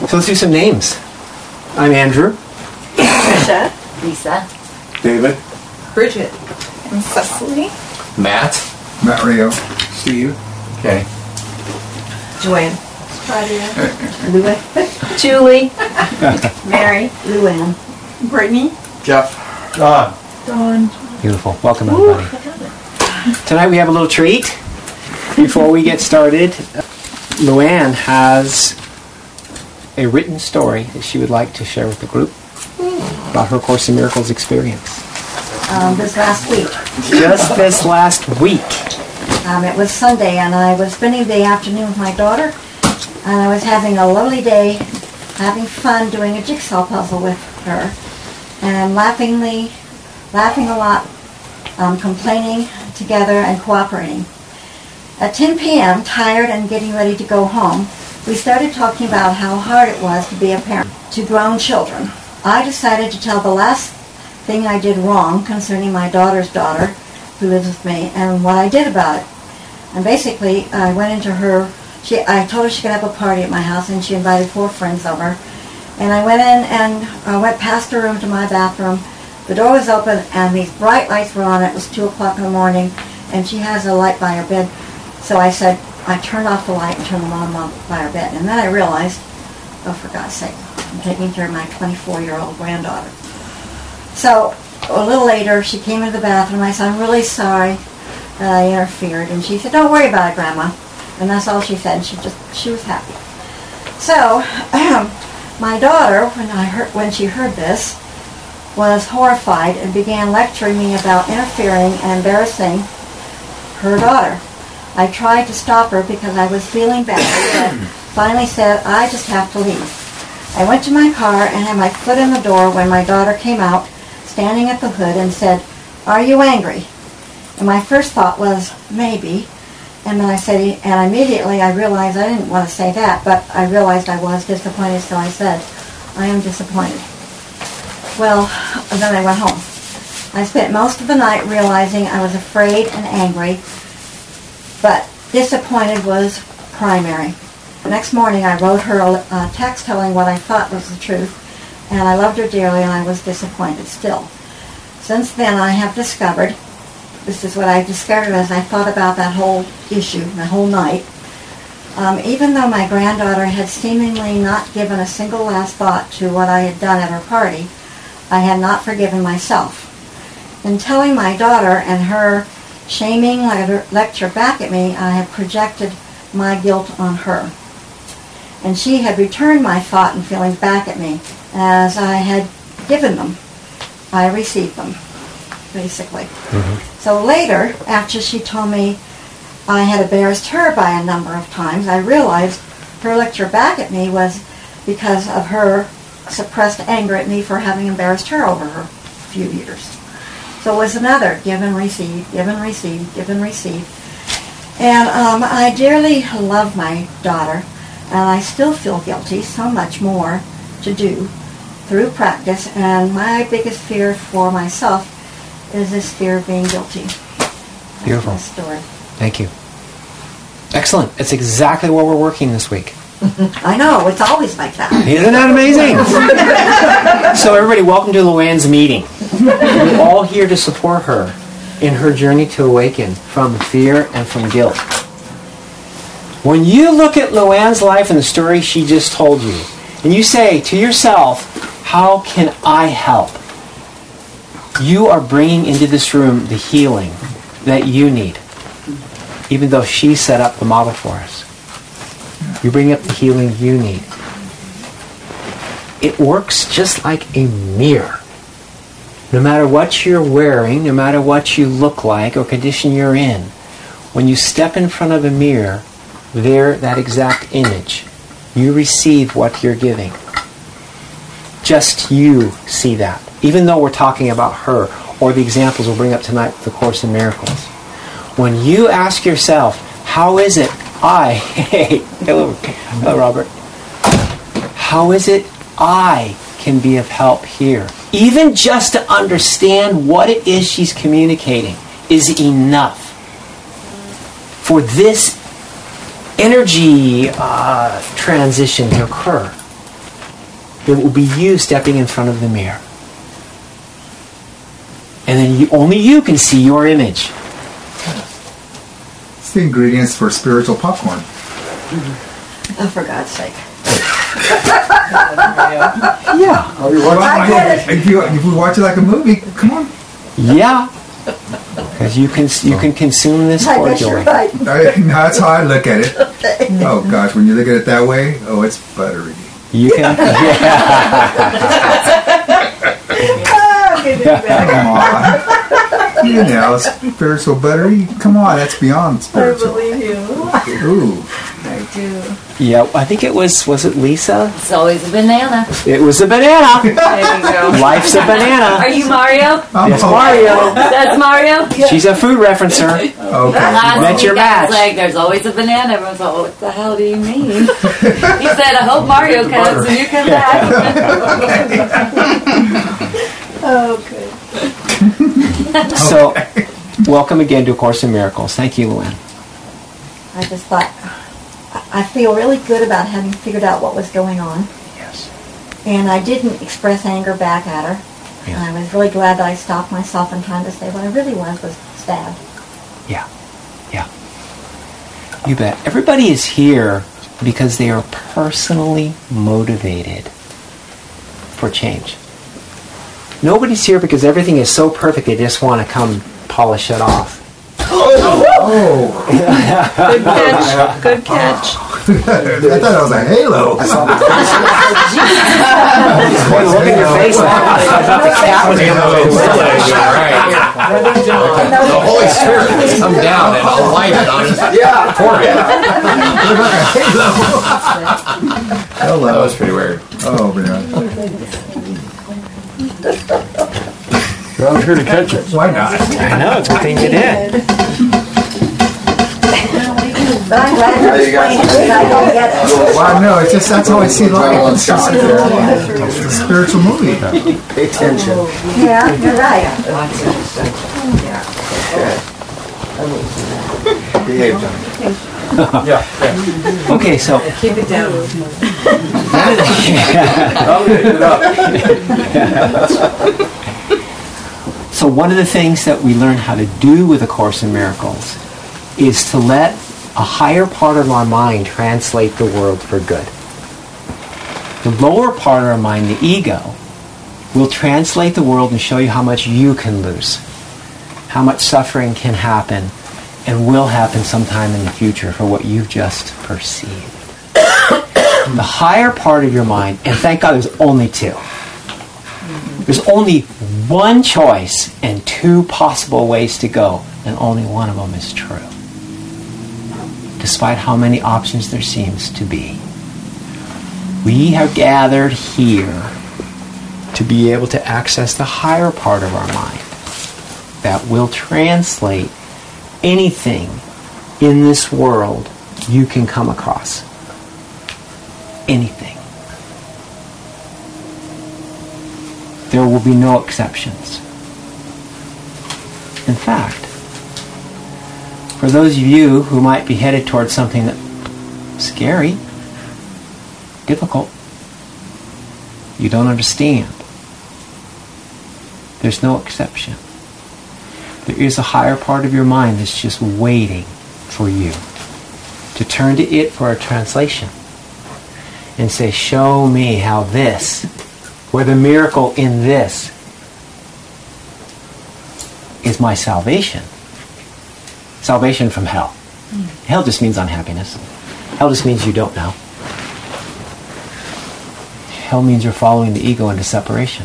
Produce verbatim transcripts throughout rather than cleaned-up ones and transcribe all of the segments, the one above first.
So let's do some names. I'm Andrew. Tricia. Lisa. David. Bridget. And Cecily. Matt. Matt Rio. Steve. Okay. Joanne. Claudia. Louie. Julie. Mary. Luann. Brittany. Jeff. Don. Dawn. Beautiful. Welcome, everybody. Tonight we have a little treat. Before we get started, Luann has a written story that she would like to share with the group about her Course in Miracles experience. Um, this last week. Just this last week. Um, it was Sunday, and I was spending the afternoon with my daughter, and I was having a lovely day, having fun doing a jigsaw puzzle with her, and laughingly, laughing a lot, um, complaining together, and cooperating. At ten p.m., tired and getting ready to go home, we started talking about how hard it was to be a parent to grown children. I decided to tell the last thing I did wrong concerning my daughter's daughter, who lives with me, and what I did about it. And basically, I went into her, she, I told her she could have a party at my house, and she invited four friends over. And I went in and I went past her room to my bathroom. The door was open, and these bright lights were on. It was two o'clock in the morning, and she has a light by her bed. So I said, I turned off the light and turned the mom on by her bed. And then I realized, oh, for God's sake, I'm taking care of my twenty-four-year-old granddaughter. So a little later, she came into the bathroom. I said, I'm really sorry that I interfered. And she said, don't worry about it, Grandma. And that's all she said. She just, she was happy. So um, my daughter, when I heard, when she heard this, was horrified and began lecturing me about interfering and embarrassing her daughter. I tried to stop her because I was feeling bad, but finally said, I just have to leave. I went to my car and had my foot in the door when my daughter came out, standing at the hood, and said, are you angry? And my first thought was, maybe. And then I said, and immediately I realized I didn't want to say that, but I realized I was disappointed, so I said, I am disappointed. Well, and then I went home. I spent most of the night realizing I was afraid and angry, but disappointed was primary. The next morning I wrote her a text telling what I thought was the truth, and I loved her dearly, and I was disappointed still. Since then I have discovered, this is what I discovered as I thought about that whole issue, the whole night, um, even though my granddaughter had seemingly not given a single last thought to what I had done at her party, I had not forgiven myself. In telling my daughter and her shaming lecture back at me, I had projected my guilt on her. And she had returned my thought and feelings back at me. As I had given them, I received them, basically. Mm-hmm. So later, after she told me I had embarrassed her by a number of times, I realized her lecture back at me was because of her suppressed anger at me for having embarrassed her over her few years. So it was another give and receive, give and receive, give and receive. And um, I dearly love my daughter, and I still feel guilty, so much more to do through practice. And my biggest fear for myself is this fear of being guilty. Beautiful. That's my story. Thank you. Excellent. It's exactly where we're working this week. I know, it's always like that. Isn't that amazing? So everybody, welcome to Luann's meeting. We're all here to support her in her journey to awaken from fear and from guilt. When you look at Luann's life and the story she just told you, and you say to yourself, how can I help? You are bringing into this room the healing that you need, even though she set up the model for us. You bring up the healing you need. It works just like a mirror. No matter what you're wearing, no matter what you look like or condition you're in, when you step in front of a mirror, there, that exact image, you receive what you're giving. Just you see that. Even though we're talking about her or the examples we'll bring up tonight with the Course in Miracles. When you ask yourself, how is it I, hey, hello, hello Robert, how is it I can be of help here? Even just to understand what it is she's communicating is enough for this energy uh, transition to occur. it will be you stepping in front of the mirror. And then you, only you can see your image. It's the ingredients for spiritual popcorn. Oh, for God's sake. Yeah. Oh, you watch it I like get a- If you if we watch it like a movie, come on. Yeah. Because you can you can consume this I guess you're cordially. right. I, that's how I look at it. Oh gosh, when you look at it that way, oh, it's buttery. You can. Yeah. Come on. You know, spiritual buttery. Come on, that's beyond I spiritual. believe you. Ooh. I do. Yeah. I think it was. Was it Lisa? It's always a banana. It was a banana. There you go. Life's a banana. Are you Mario? I'm Yes, hoping- Mario. That's Mario? She's a food referencer. Okay. Last Met week your I match. was like, there's always a banana. Everyone's like, what the hell do you mean? He said, I hope Mario comes when you come back. Oh, good. So, welcome again to A Course in Miracles. Thank you, Luann. I just thought, I I feel really good about having figured out what was going on. Yes. And I didn't express anger back at her. Yeah. And I was really glad that I stopped myself in trying to say what I really was, was stabbed. Yeah. Yeah. You bet. Everybody is here because they are personally motivated for change. Nobody's here because everything is so perfect they just want to come polish it off. Oh, Good catch. Good catch. I thought it was a halo. Boy, look at your face now. The Holy Spirit has come down and alighted on his forehead. That Hello. was pretty weird. Oh, man. I was here to catch it. Why not? I know, it's a good thing you did. But I'm glad you explained it because I don't get it. Well, no, it's just that's how I see life. It's just a spiritual movie. Pay attention. Yeah, you're right. Behave, John. Yeah, yeah. Okay, so Keep it down. so one of the things that we learn how to do with A Course in Miracles is to let a higher part of our mind translate the world for good. The lower part of our mind, the ego, will translate the world and show you how much you can lose, how much suffering can happen and will happen sometime in the future for what you've just perceived. The higher part of your mind, and thank God there's only two. There's only one choice and two possible ways to go, and only one of them is true, despite how many options there seems to be. We have gathered here to be able to access the higher part of our mind that will translate anything in this world you can come across. Anything. There will be no exceptions. In fact, for those of you who might be headed towards something that's scary, difficult, you don't understand, there's no exception. There is a higher part of your mind that's just waiting for you to turn to it for a translation and say, show me how this, or the miracle in this, is my salvation. Salvation from hell. Hell just means unhappiness. Hell just means you don't know. Hell means you're following the ego into separation.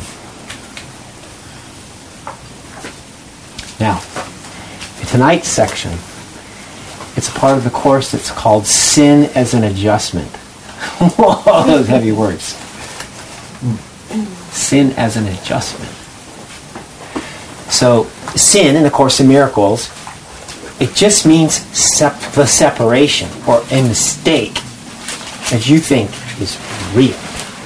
Now, in tonight's section, it's a part of the course that's called Sin as an Adjustment. Whoa, those heavy words. Sin as an adjustment. So, sin in the Course in Miracles, it just means sep- the separation, or a mistake that you think is real.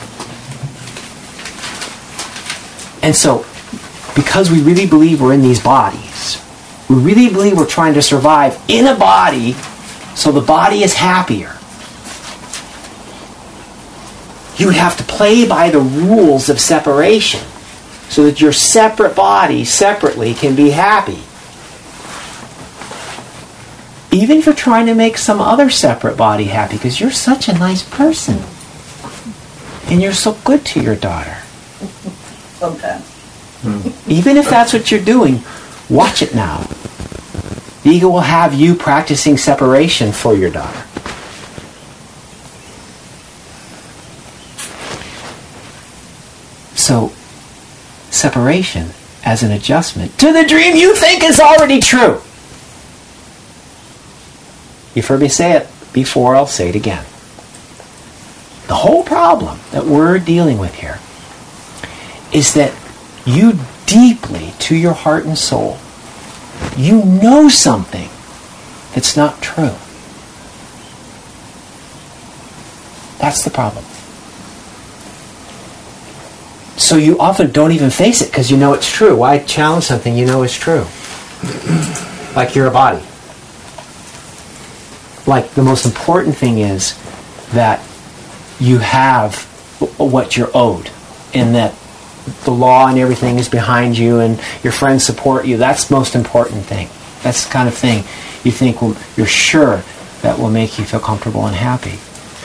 And so, because we really believe we're in these bodies, we really believe we're trying to survive in a body so the body is happier. you would have to play by the rules of separation so that your separate body separately can be happy. Even if you're trying to make some other separate body happy, because you're such a nice person. And you're so good to your daughter. Sometimes. Even if that's what you're doing, watch it now. The ego will have you practicing separation for your daughter. So, separation as an adjustment to the dream you think is already true. You've heard me say it before, I'll say it again. The whole problem that we're dealing with here is that you deeply, to your heart and soul, you know something that's not true. That's the problem. So you often don't even face it because you know it's true. Why challenge something you know is true? Like you're a body. Like the most important thing is that you have what you're owed, and that the law and everything is behind you and your friends support you. That's the most important thing. That's the kind of thing you think will, you're sure that will make you feel comfortable and happy.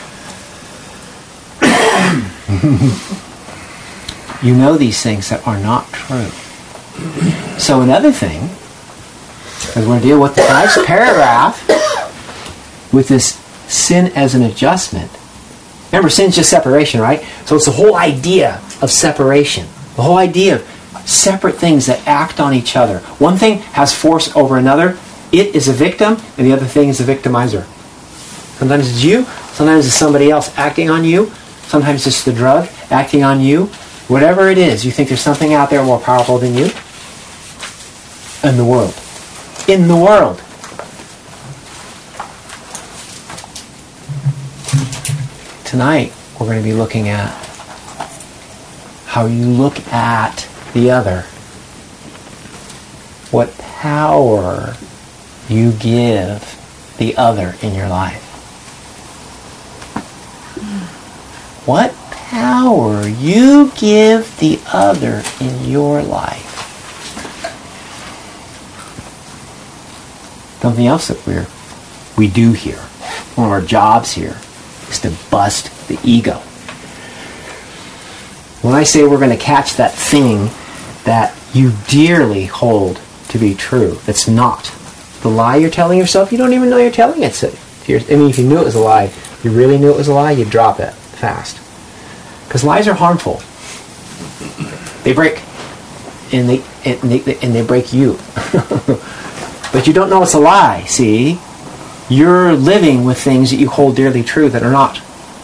You know these things that are not true. So another thing, because we're going to deal with the next paragraph, with this sin as an adjustment. Remember, sin's just separation, right? So it's the whole idea of separation. The whole idea of separate things that act on each other. One thing has force over another. It is a victim, and the other thing is a victimizer. Sometimes it's you, sometimes it's somebody else acting on you, sometimes it's the drug acting on you. Whatever it is, you think there's something out there more powerful than you? In the world. In the world. Tonight, we're going to be looking at how you look at the other. What power you give the other in your life. What power you give the other in your life. Something else that we're, we do here, one of our jobs here, is to bust the ego. When I say we're going to catch that thing that you dearly hold to be true, that's not. The lie you're telling yourself, you don't even know you're telling it. So if you're, I mean, if you knew it was a lie, you really knew it was a lie, you'd drop it fast. Because lies are harmful. They break. And they, and they, and they break you. But you don't know it's a lie, see? You're living with things that you hold dearly true that are not.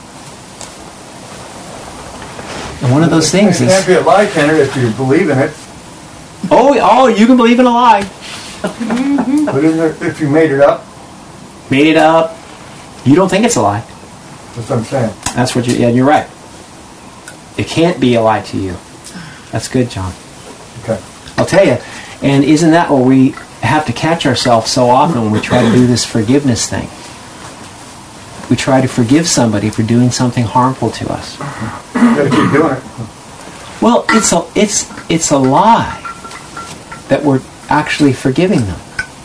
And one of those things it is... can't be a lie, can it, if you believe in it? Oh, oh, you can believe in a lie. But isn't it, if you made it up? Made it up. You don't think it's a lie. That's what I'm saying. That's what you... Yeah, you're right. It can't be a lie to you. That's good, John. Okay. I'll tell you. And isn't that what we have to catch ourselves so often when we try to do this forgiveness thing? We try to forgive somebody for doing something harmful to us. You gotta keep doing it. Well, it's a it's it's a lie that we're actually forgiving them.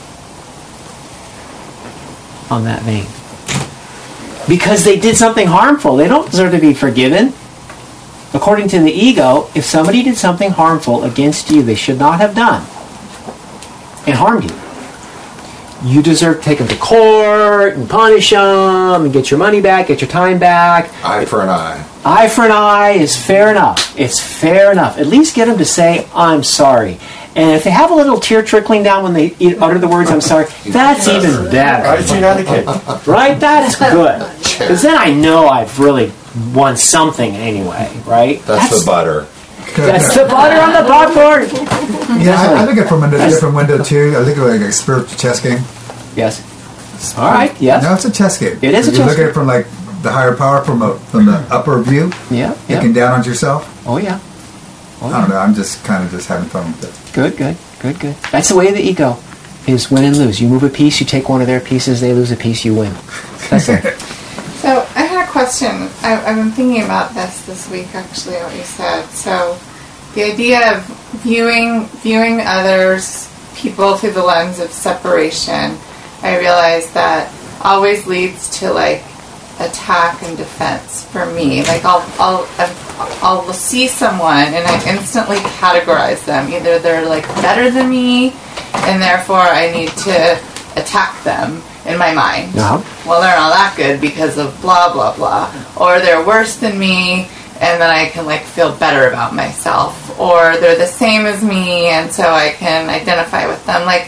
On that vein. Because they did something harmful. They don't deserve to be forgiven. According to the ego, if somebody did something harmful against you they should not have done and harmed you, you deserve to take them to court and punish them and get your money back, get your time back. Eye for an eye. Eye for an eye is fair enough. It's fair enough. At least get them to say, I'm sorry. And if they have a little tear trickling down when they utter the words, I'm sorry, that's even better. Icing on the cake. Right? That is good. Because then I know I've really won something anyway, right? That's, that's the butter. That's the butter on the popcorn. Yeah, I, I look at it from a different window too. I think of it like a spiritual chess game. Yes. All right. Yes. No, it's a chess game. It is a you chess look game. at it from like the higher power, from a, from the upper view. Yeah. Yeah. Looking down on yourself. Oh yeah. Oh, I don't know. I'm just kind of just having fun with it. Good. Good. Good. Good. That's the way of the ego. Is win and lose. You move a piece, you take one of their pieces. They lose a piece, you win. That's it. So I had a question. I, I've been thinking about this this week, actually, what you said. So, the idea of viewing viewing others, people through the lens of separation, I realize that always leads to like attack and defense for me. Like I'll I'll I'll see someone and I instantly categorize them. Either they're like better than me, and therefore I need to attack them in my mind. Uh-huh. Well, they're not that good because of blah blah blah, or they're worse than me, and then I can like feel better about myself, or they're the same as me, and so I can identify with them. Like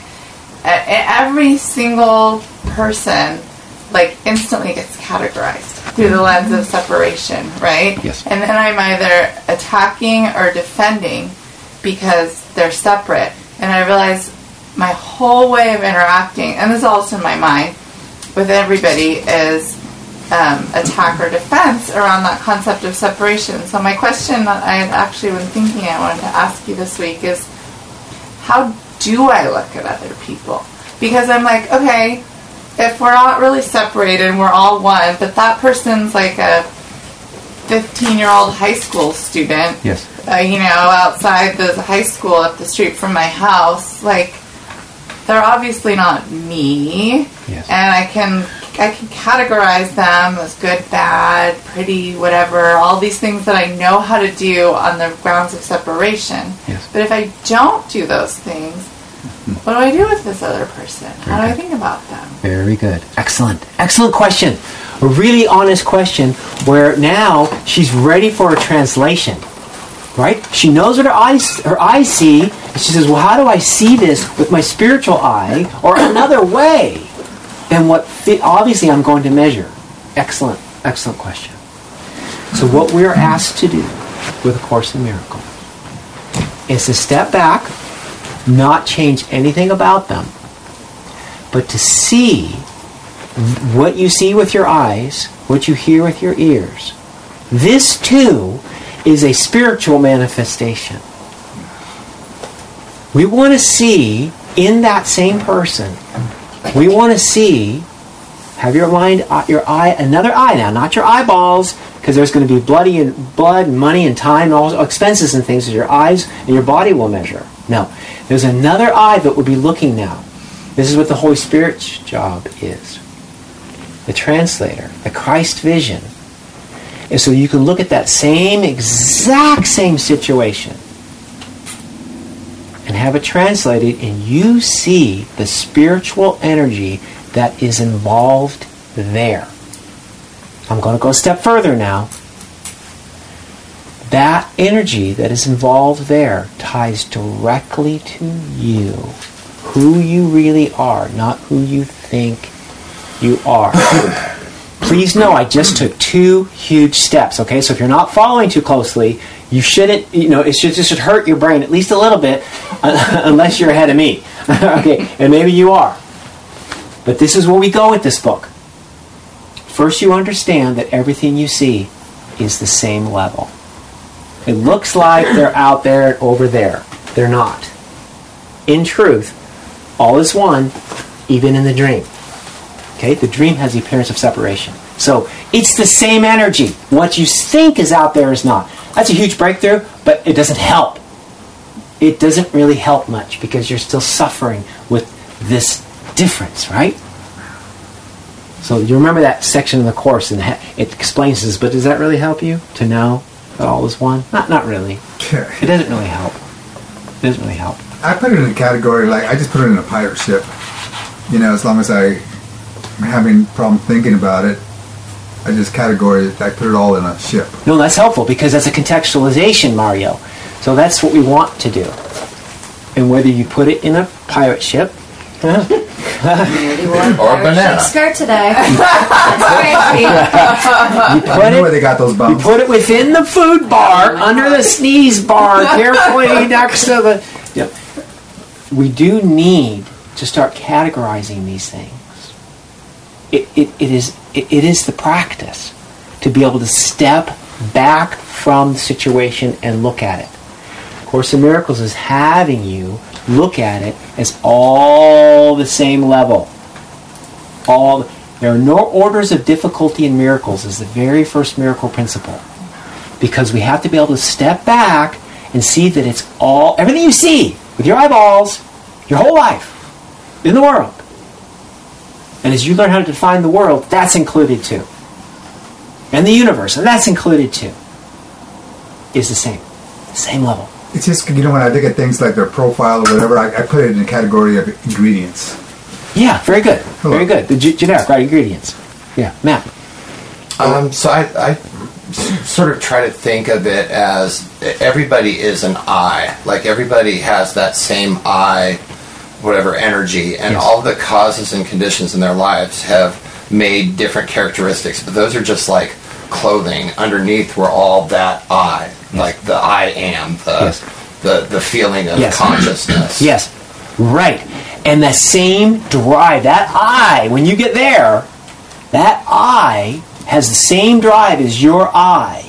every single person, like instantly gets categorized through the lens of separation, right? Yes. And then I'm either attacking or defending because they're separate, and I realize my whole way of interacting, and this is also in my mind, with everybody is um, attack or defense around that concept of separation. So my question that I had actually been thinking I wanted to ask you this week is, how do I look at other people? Because I'm like, okay, if we're not really separated and we're all one, but that person's like a fifteen-year-old high school student, Yes. uh, you know, outside the high school up the street from my house, like, they're obviously not me, Yes. and I can I can categorize them as good, bad, pretty, whatever, all these things that I know how to do on the grounds of separation. Yes. But if I don't do those things, what do I do with this other person? How do I good. think about them? Very good. Excellent. Excellent question. A really honest question where now she's ready for a translation. Right? She knows what her eyes her eyes see, and she says, well, how do I see this with my spiritual eye or another way than what fi- obviously I'm going to measure? Excellent. Excellent question. So what we are asked to do with A Course in Miracles is to step back, not change anything about them, but to see what you see with your eyes, what you hear with your ears. This too is a spiritual manifestation. We want to see in that same person, we want to see, have your mind, your eye, another eye now, not your eyeballs, because there's going to be bloody and blood and money and time and all expenses and things that your eyes and your body will measure. No, there's another eye that will be looking now. This is what the Holy Spirit's job is. The translator, the Christ vision. And so you can look at that same, exact same situation and have it translated, and you see the spiritual energy that is involved there. I'm going to go a step further now. That energy that is involved there ties directly to you, who you really are, not who you think you are. Please know I just took two huge steps, okay? So if you're not following too closely, you shouldn't, you know, it should, it should hurt your brain at least a little bit, uh, unless you're ahead of me. Okay, and maybe you are. But this is where we go with this book. First, you understand that everything you see is the same level. It looks like they're out there and over there. They're not. In truth, all is one, even in the dream. Okay, the dream has the appearance of separation. So it's the same energy. What you think is out there is not. That's a huge breakthrough, but it doesn't help. It doesn't really help much because you're still suffering with this difference, right? So you remember that section in the Course, and it explains this, but does that really help you to know that all is one? Not, not really. It doesn't really help. It doesn't really help. I put it in a category, like, I just put it in a pirate ship. You know, as long as I... having a problem thinking about it, I just categorize it, I put it all in a ship. No, that's helpful because that's a contextualization, Mario. So that's what we want to do. And whether you put it in a pirate ship, Or a banana. skirt today. you put I know where it, they got those you bumps. put it within the food bar, under the sneeze bar, carefully next to the... Yep. We do need to start categorizing these things. It, it, it, is, it, it is the practice to be able to step back from the situation and look at it. Course in Miracles is having you look at it as all the same level. All, There are no orders of difficulty in miracles is the very first miracle principle. Because we have to be able to step back and see that it's all, everything you see with your eyeballs, your whole life, in the world. And as you learn how to define the world, that's included too. And the universe, and that's included too, is the same. Same level. It's just, you know, when I look at things like their profile or whatever, I, I put it in the category of ingredients. Yeah, very good. Hello. Very good. The g- generic, right, ingredients. Yeah, Matt. Um, so I, I sort of try to think of it as everybody is an I. Like everybody has that same I, whatever energy, and Yes. all the causes and conditions in their lives have made different characteristics. But those are just like clothing. Underneath, we're all that I. Like the I am, the Yes. the, the feeling of Yes. consciousness. Yes, right. And the same drive, that I, when you get there, that I has the same drive as your I.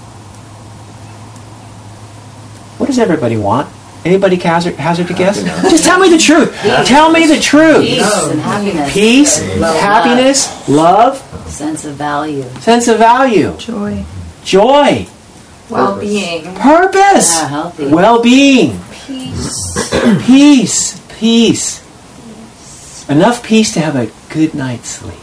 What does everybody want? Anybody hazard, hazard to guess? Just tell me the truth. Tell me the truth. Peace and happiness. Peace, Love. happiness, love, Sense of value. sense of value, Joy. joy, Well-being. purpose, Yeah, healthy. well-being, Peace. peace, peace. Enough peace to have a good night's sleep.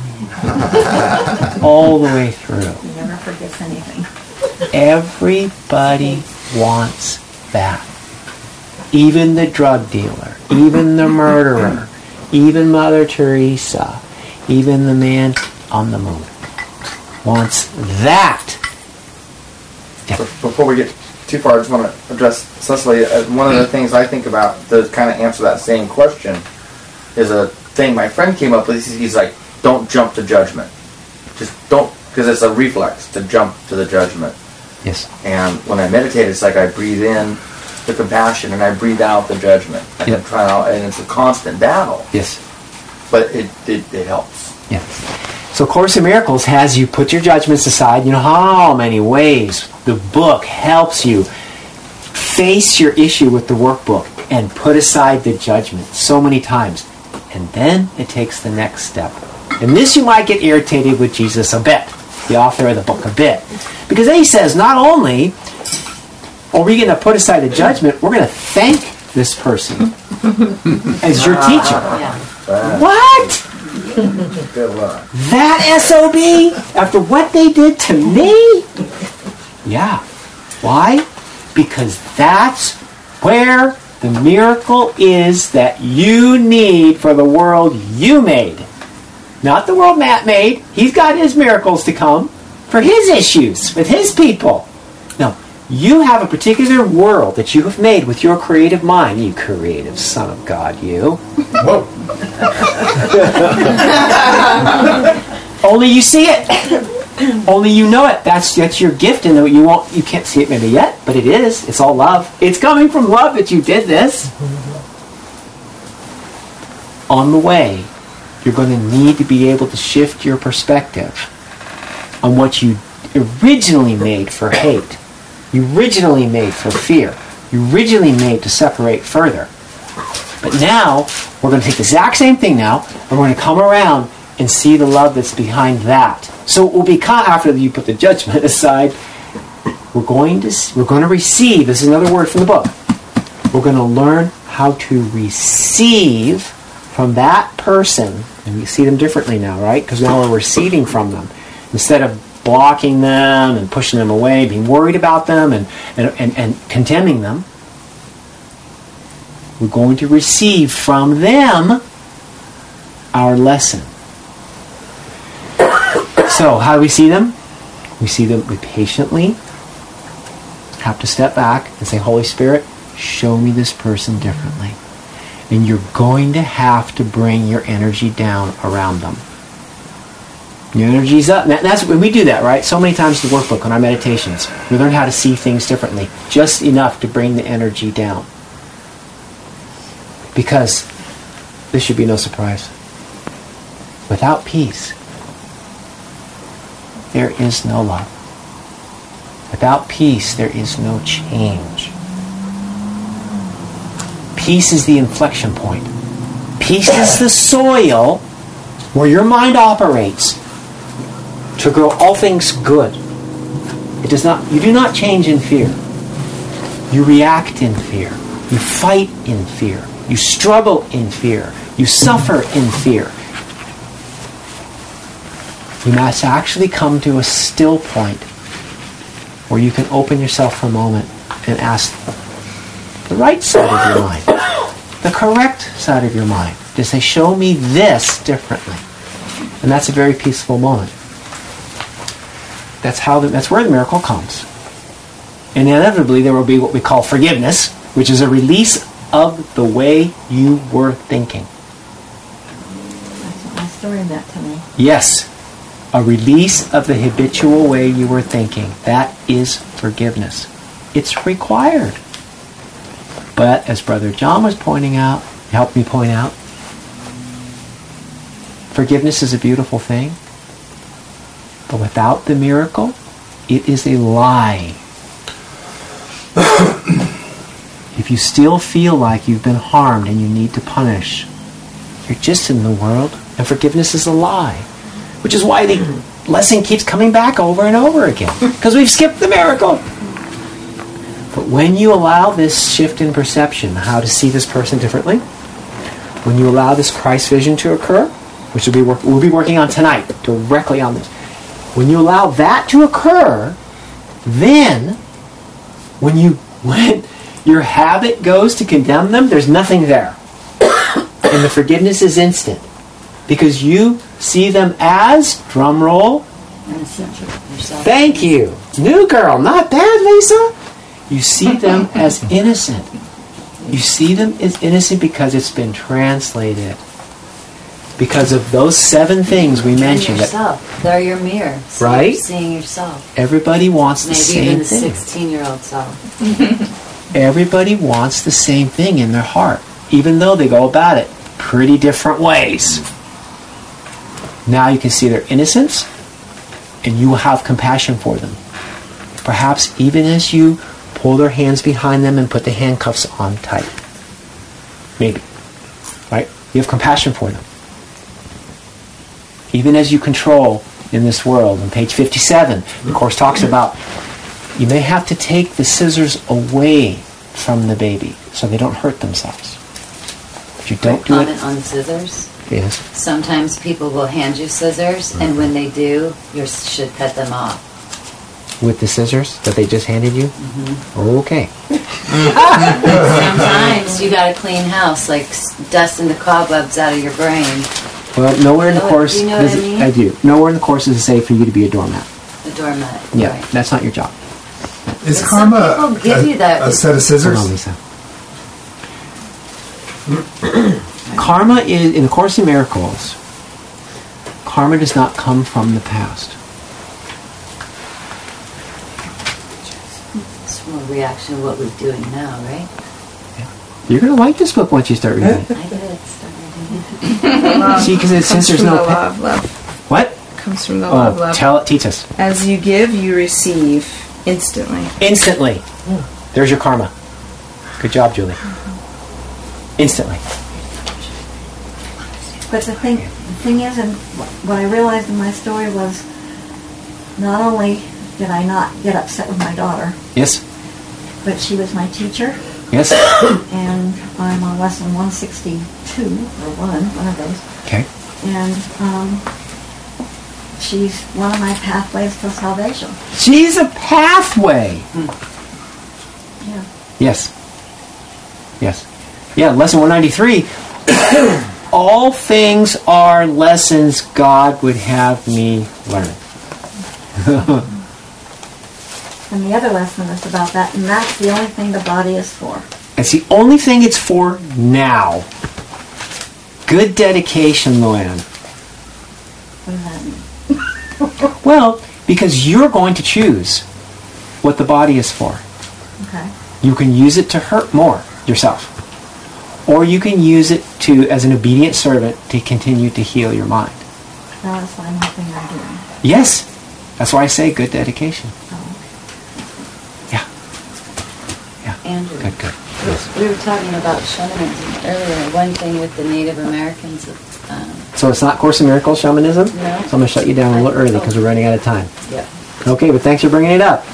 All the way through. He never forgets anything. Everybody wants that. Even the drug dealer, even the murderer, even Mother Teresa, even the man on the moon wants that. Yeah. Before we get too far, I just want to address Cecily. Uh, one of the things I think about to kind of answer that same question is a thing my friend came up with. He's, he's like, don't jump to judgment. Just don't, because it's a reflex to jump to the judgment. Yes. And when I meditate, it's like I breathe in the compassion and I breathe out the judgment. And, Yeah. I'm trying out, and it's a constant battle, Yes. but it, it, it helps. Yeah. So Course in Miracles has you put your judgments aside. You know how many ways the book helps you face your issue with the workbook and put aside the judgment so many times. And then it takes the next step. And this you might get irritated with Jesus a bit, the author of the book a bit. Because then he says, not only are we going to put aside the judgment, we're going to thank this person as your teacher. Yeah. What? Good luck. That S O B? After what they did to me? Yeah. Why? Because that's where the miracle is that you need for the world you made. Not the world Matt made. He's got his miracles to come for his issues with his people. No, you have a particular world that you have made with your creative mind. You creative son of God, you. Whoa. Only you see it. Only you know it. That's that's your gift, and you won't. You can't see it maybe yet, but it is. It's all love. It's coming from love that you did this. On the way, you're going to need to be able to shift your perspective on what you originally made for hate. You originally made for fear. You originally made to separate further. But now, we're going to take the exact same thing now, and we're going to come around and see the love that's behind that. So it will become, after you put the judgment aside, we're going to we're going to receive, this is another word from the book, we're going to learn how to receive from that person, and we see them differently now, right? Because now we're receiving from them. Instead of blocking them and pushing them away, being worried about them and, and, and, and condemning them, we're going to receive from them our lesson. So, how do we see them? We see them, we patiently have to step back and say, Holy Spirit, show me this person differently. And you're going to have to bring your energy down around them. Your energy's up. And that's when we do that, right? So many times in the workbook, on our meditations, we learn how to see things differently. Just enough to bring the energy down. Because this should be no surprise. Without peace, there is no love. Without peace, there is no change. Peace is the inflection point. Peace is the soil where your mind operates to grow all things good. It does not. You do not change in fear. You react in fear. You fight in fear. You struggle in fear. You suffer in fear. You must actually come to a still point where you can open yourself for a moment and ask the right side of your mind, the correct side of your mind, to say, show me this differently. And that's a very peaceful moment. That's how. The, that's where the miracle comes. And inevitably there will be what we call forgiveness, which is a release of the way you were thinking. That's what my story meant to me. Yes. A release of the habitual way you were thinking. That is forgiveness. It's required. But as Brother John was pointing out, helped me point out, forgiveness is a beautiful thing. But without the miracle, it is a lie. If you still feel like you've been harmed and you need to punish, you're just in the world, and forgiveness is a lie. Which is why the lesson keeps coming back over and over again. Because we've skipped the miracle. But when you allow this shift in perception, how to see this person differently, when you allow this Christ vision to occur, which we'll be, work- we'll be working on tonight, directly on this. When you allow that to occur, then when you when your habit goes to condemn them, there's nothing there. And the forgiveness is instant. Because you see them as, drum roll, Innocent yourself. thank you, new girl, not bad, Lisa. You see them as innocent. You see them as innocent because it's been translated. Because of those seven things we mentioned. And yourself. They're your mirror. So Right? You're seeing yourself. Everybody wants the Maybe same even the thing. sixteen-year-old self. Everybody wants the same thing in their heart, even though they go about it pretty different ways. Now you can see their innocence, and you will have compassion for them. Perhaps even as you pull their hands behind them and put the handcuffs on tight. Maybe. Right? You have compassion for them. Even as you control in this world. On page fifty-seven, the Course talks about you may have to take the scissors away from the baby so they don't hurt themselves. If you don't do Comment it... on scissors. Yes. Sometimes people will hand you scissors, and when they do, you should cut them off. With the scissors that they just handed you? Mm-hmm. Okay. Sometimes you got a clean house, like s- dusting the cobwebs out of your brain. Well, nowhere in the Know- Course... do you know what does I it- mean? I do. Nowhere in the Course does it say for you to be a doormat. The doormat. Yeah, Right. that's not your job. Is But karma some people give a, you that. a set of Hold on, scissors? Lisa. Karma is, in the Course in Miracles, karma does not come from the past. It's from a reaction of what we're doing now, right? You're going to like this book once you start reading it. I did start reading it. Love See, because it says comes there's from no... the pa- law of love. What? Comes from the law of Oh, love. tell it, teach us. As you give, you receive instantly. Instantly. There's your karma. Good job, Julie. Instantly. But the thing, the thing is, and what I realized in my story was, not only did I not get upset with my daughter, Yes? but she was my teacher, Yes? and I'm on lesson one sixty-two, or one, one of those, Okay. and um, she's one of my pathways to salvation. She's a pathway. Yeah. Yes. Yes. Yeah, lesson one ninety-three. All things are lessons God would have me learn. And the other lesson is about that, and that's the only thing the body is for. It's the only thing it's for now. Good dedication, Luann. What does that mean? Well, because you're going to choose what the body is for. Okay. You can use it to hurt more yourself. Or you can use it to, as an obedient servant, to continue to heal your mind. That's what I'm hoping I'm doing. Yes. That's why I say good dedication. Yeah. Yeah. Andrew, Good, good. we were talking about shamanism earlier. One thing with the Native Americans, Um, So it's not Course in Miracles shamanism? No. So I'm going to shut you down a little early because we're running out of time. yeah. Okay, but thanks for bringing it up.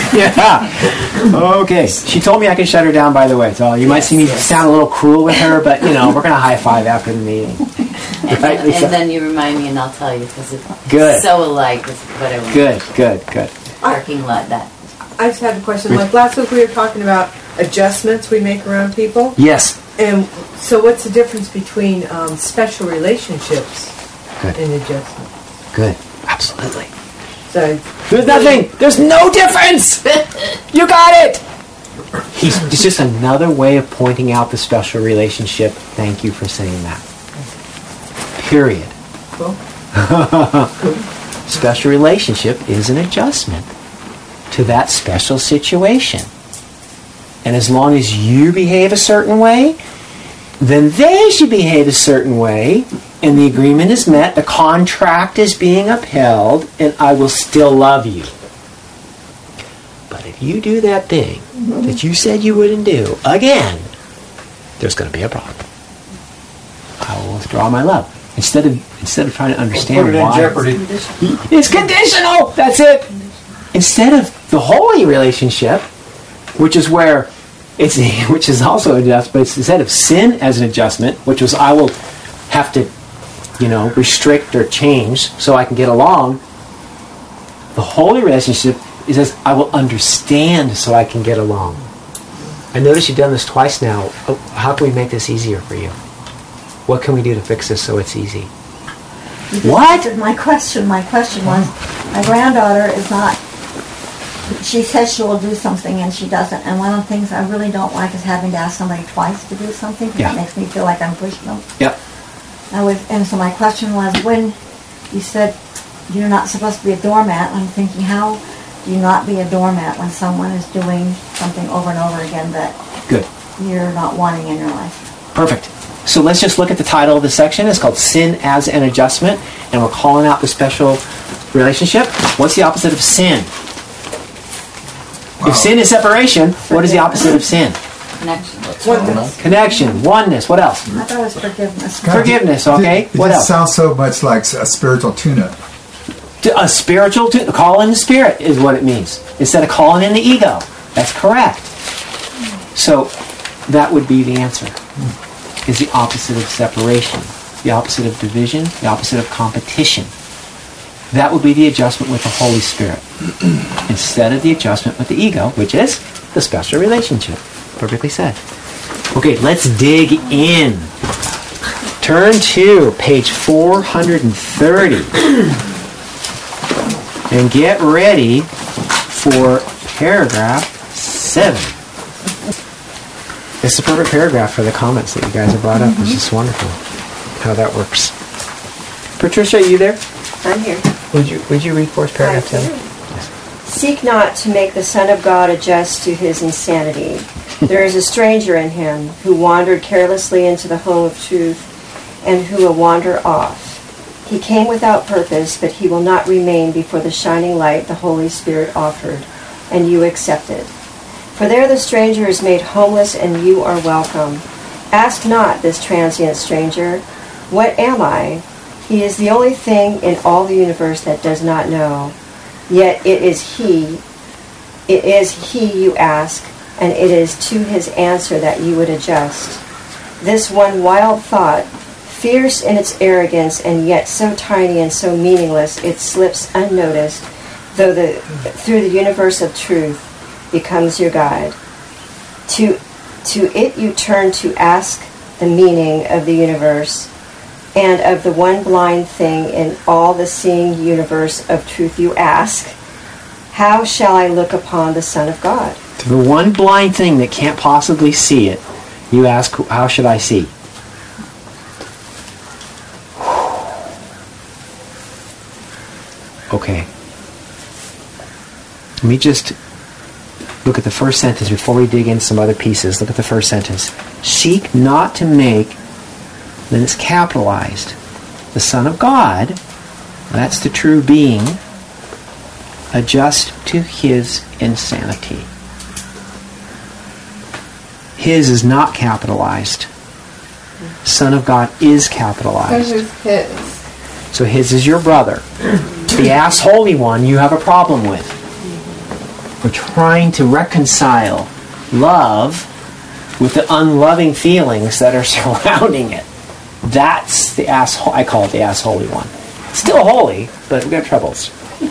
Yeah. Okay. She told me I could shut her down, by the way. So you might see me Yes, yes. sound a little cruel with her, but, you know, we're going to high five after the meeting. And, Right, and, Lisa? and then you remind me, and I'll tell you because it's Good. so alike with what I went Good, good, good. parking lot. That I just had a question. Like last week, we were talking about adjustments we make around people. Yes. And so, what's the difference between um, special relationships Good. and adjustment? Good. Absolutely. So, There's nothing. There's no difference. You got it. He's, it's just another way of pointing out the special relationship. Thank you for saying that. Period. cool. Special relationship is an adjustment to that special situation. And as long as you behave a certain way, then they should behave a certain way, and the agreement is met, the contract is being upheld, and I will still love you. But if you do that thing that you said you wouldn't do again, there's going to be a problem. I will withdraw my love. Instead of instead of trying to understand Put it in why jeopardy. it's conditional. That's it. Instead of the holy relationship, which is where it's which is also adjust, but it's instead of sin as an adjustment, which was I will have to, you know, restrict or change so I can get along. The holy relationship is as I will understand so I can get along. I notice you've done this twice now. Oh, how can we make this easier for you? What can we do to fix this so it's easy? You just What? answered my question. My question was, my granddaughter is not, she says she will do something and she doesn't. And one of the things I really don't like is having to ask somebody twice to do something. 'Cause Yeah. It makes me feel like I'm pushing them. Yep. I was, and so my question was, when you said you're not supposed to be a doormat, I'm thinking, how do you not be a doormat when someone is doing something over and over again that Good. you're not wanting in your life? Perfect. So let's just look at the title of the section. It's called Sin as an Adjustment, and we're calling out the special relationship. What's the opposite of sin? Wow. If sin is separation, what is the opposite of sin? connection. Oneness. Connection, oneness. What else? I thought it was forgiveness. God, Forgiveness, it- okay. It, it What just else? sounds so much like a spiritual tune-up. A spiritual, to, call in the spirit is what it means. Instead of calling in the ego. That's correct. So that would be the answer. Is the opposite of separation, the opposite of division, the opposite of competition. That would be the adjustment with the Holy Spirit. Instead of the adjustment with the ego, which is the special relationship. Perfectly said. Okay, let's dig in. Turn to page four hundred thirty. And get ready for paragraph seven. It's the perfect paragraph for the comments that you guys have brought up. It's just wonderful how that works. Patricia, are you there? I'm here. Would you would you read for us paragraph I seven? do. Seek not to make the Son of God adjust to his insanity. There is a stranger in him who wandered carelessly into the home of truth and who will wander off. He came without purpose, but he will not remain before the shining light the Holy Spirit offered, and you accepted. For there the stranger is made homeless, and you are welcome. Ask not this transient stranger, what am I? He is the only thing in all the universe that does not know. Yet it is he, it is he you ask, and it is to his answer that you would adjust. This one wild thought, fierce in its arrogance, and yet so tiny and so meaningless, it slips unnoticed, though the through the universe of truth becomes your guide. To to it you turn to ask the meaning of the universe, and of the one blind thing in all the seeing universe of truth you ask, how shall I look upon the Son of God? To the one blind thing that can't possibly see it, you ask, how should I see? Okay. Let me just look at the first sentence before we dig into some other pieces. Look at the first sentence. Seek not to make, then it's capitalized, the Son of God, that's the true being, adjust to his insanity. His is not capitalized. Son of God is So capitalized. who's his? So his is your brother. The ass-holy one you have a problem with. We're trying to reconcile love with the unloving feelings that are surrounding it. That's the ass. I call it the ass-holy one. Still holy, but we've got troubles.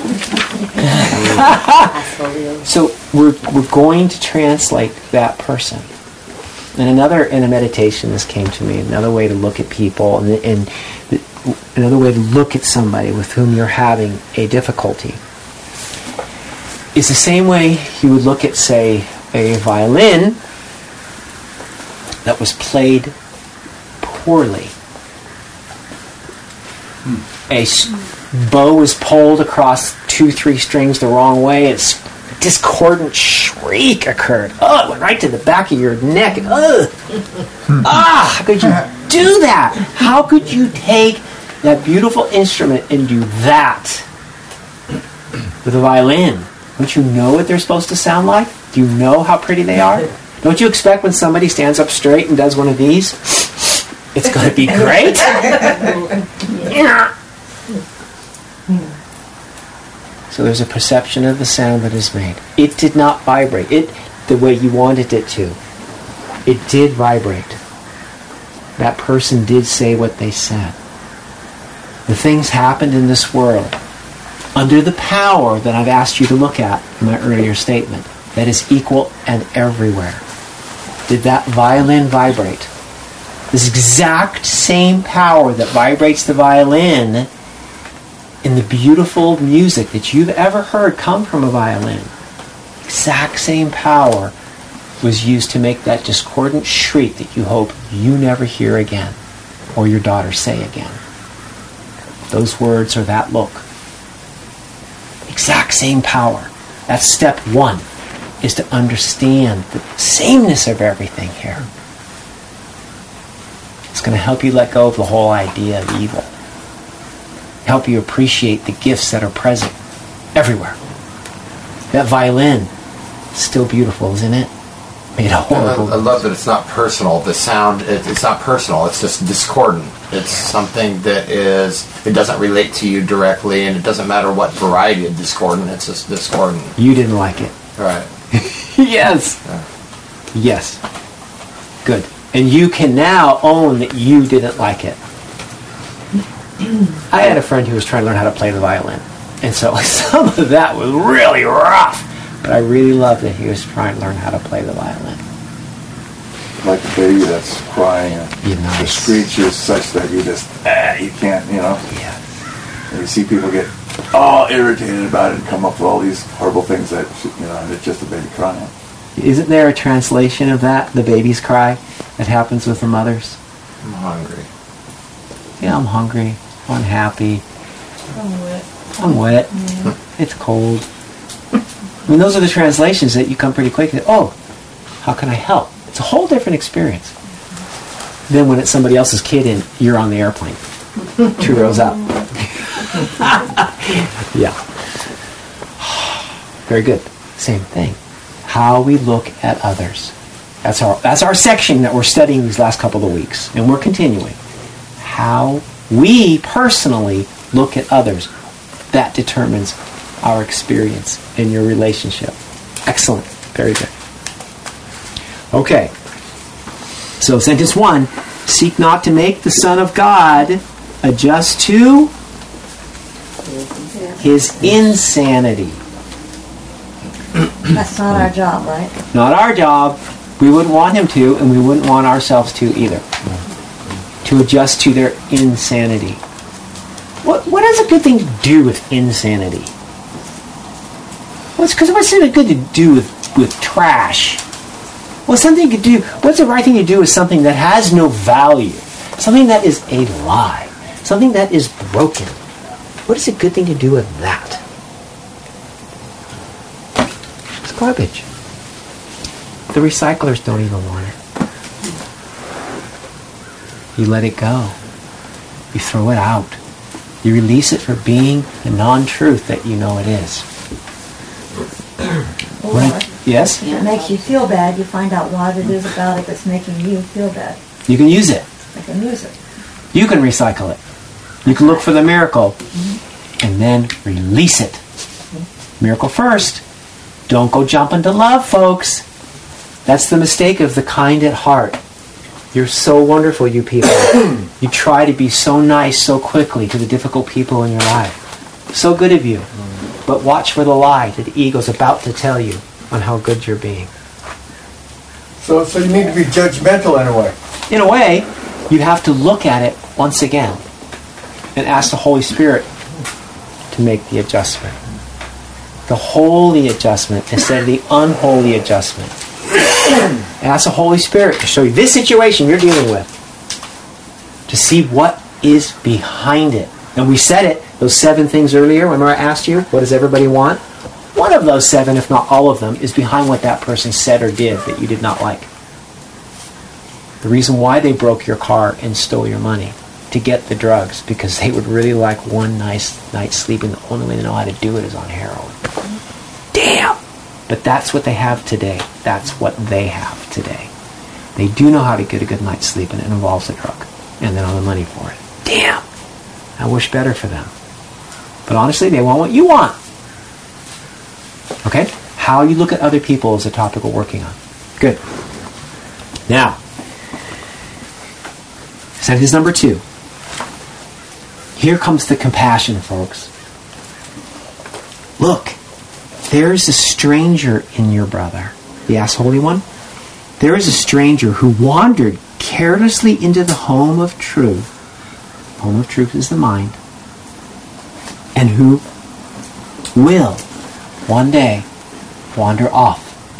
So we're we're going to translate that person. And another in a meditation, this came to me. Another way to look at people, and, and another way to look at somebody with whom you're having a difficulty, is the same way you would look at, say, a violin that was played poorly. A s- bow was pulled across two, three strings the wrong way. It's discordant shriek occurred. Oh, it went right to the back of your neck. Ugh. Ah, how could you do that? How could you take that beautiful instrument and do that with a violin? Don't you know what they're supposed to sound like? Do you know how pretty they are? Don't you expect when somebody stands up straight and does one of these, it's going to be great? So there's a perception of the sound that is made. It did not vibrate it the way you wanted it to. It did vibrate. That person did say what they said. The things happened in this world under the power that I've asked you to look at in my earlier statement, that is equal and everywhere. Did that violin vibrate? This exact same power that vibrates the violin in the beautiful music that you've ever heard come from a violin, exact same power was used to make that discordant shriek that you hope you never hear again or your daughter say again. Those words or that look. Exact same power. That's step one, is to understand the sameness of everything here. It's going to help you let go of the whole idea of evil. Help you appreciate the gifts that are present everywhere. That violin, still beautiful, isn't it? Made a horrible... I, I love that it's not personal. The sound, it, it's not personal. It's just discordant. It's something that is, it doesn't relate to you directly, and it doesn't matter what variety of discordant, it's just discordant. You didn't like it. Right. Yes. Yeah. Yes. Good. And you can now own that you didn't like it. I had a friend who was trying to learn how to play the violin. And so some of that was really rough. But I really loved that he was trying to learn how to play the violin. Like a baby that's crying. And Yeah, nice. The screech is such that you just, ah, you can't, you know. Yeah. And you see people get all irritated about it and come up with all these horrible things that, you know, and it's just a baby crying. Isn't there a translation of that, the baby's cry, that happens with the mothers? I'm hungry. Yeah, I'm hungry. I'm unhappy. I'm wet. I'm wet. It's cold. I mean, those are the translations that you come pretty quick to. Oh, how can I help? It's a whole different experience than when it's somebody else's kid and you're on the airplane. Two rows up. Yeah. Very good. Same thing. How we look at others. That's our that's our section that we're studying these last couple of weeks, and we're continuing. How we personally look at others. That determines our experience in your relationship. Excellent. Very good. Okay. So sentence one, seek not to make the Son of God adjust to his insanity. That's not our job, right? Not our job. We wouldn't want him to, and we wouldn't want ourselves to either. To adjust to their insanity. What what is a good thing to do with insanity? What's because what's it good to do with, with trash? What's something you could do? What's the right thing to do with something that has no value? Something that is a lie. Something that is broken. What is a good thing to do with that? It's garbage. The recyclers don't even want it. You let it go. You throw it out. You release it for being the non-truth that you know it is. Or, Right. Yes? if it makes you feel bad, you find out what it is about it that's making you feel bad. You can use it. Like and use it. You can recycle it. You can look for the miracle and then release it. Miracle first. Don't go jumping to love, folks. That's the mistake of the kind at heart. You're so wonderful, you people. You try to be so nice so quickly to the difficult people in your life. So good of you. But watch for the lie that the ego's about to tell you on how good you're being. So, so you need to be judgmental in a way. In a way, you have to look at it once again and ask the Holy Spirit to make the adjustment. The holy adjustment instead of the unholy adjustment. Ask the Holy Spirit to show you this situation you're dealing with, to see what is behind it. And we said it, those seven things earlier. Remember I asked you, what does everybody want? One of those seven, if not all of them, is behind what that person said or did that you did not like. The reason why they broke your car and stole your money to get the drugs, because they would really like one nice night's sleep, and the only way they know how to do it is on heroin. Damn! But that's what they have today. That's what they have today. They do know how to get a good night's sleep, and it involves a drug. And then all the money for it. Damn! I wish better for them. But honestly, they want what you want. Okay? How you look at other people is a topic we're working on. Good. Now, sentence number two. Here comes the compassion, folks. Look, there is a stranger in your brother. Yes, Holy One? There is a stranger who wandered carelessly into the home of truth. Home of truth is the mind. And who will one day wander off.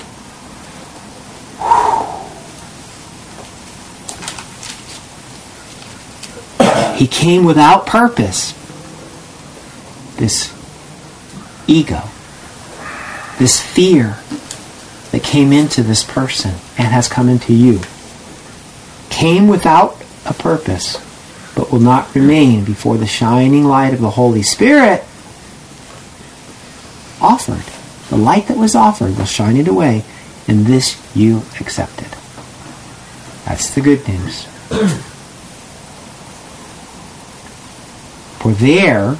He came without purpose. This ego, this fear that came into this person and has come into you, came without a purpose, but will not remain before the shining light of the Holy Spirit offered. The light that was offered will shine it away, and this you accepted. That's the good news. For there,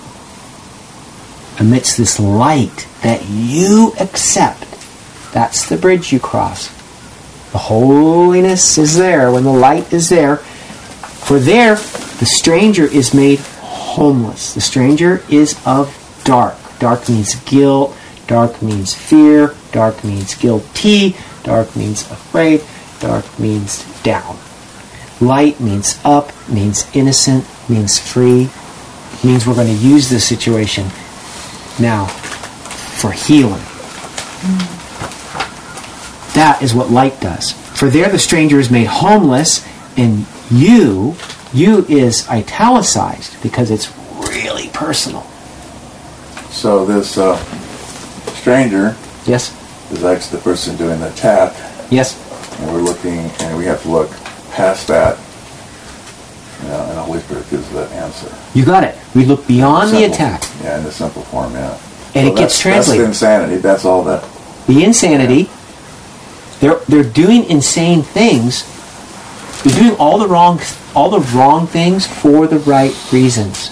amidst this light that you accept, that's the bridge you cross. The holiness is there when the light is there. For there, the stranger is made homeless. The stranger is of dark. Dark means guilt. Dark means fear. Dark means guilty. Dark means afraid. Dark means down. Light means up, means innocent, means free. Means we're going to use this situation now for healing. That is what light does. For there the stranger is made homeless, and you, you is italicized because it's really personal. So this uh, stranger yes, is actually the person doing the attack. Yes. And we're looking, and we have to look past that. You know, and the Holy Spirit gives that answer. You got it. We look beyond Simple, the attack. Yeah, in the simple form, yeah. And so it gets translated. That's the insanity. That's all that. The insanity. Yeah. They're they're doing insane things. They're doing all the wrong all the wrong things for the right reasons.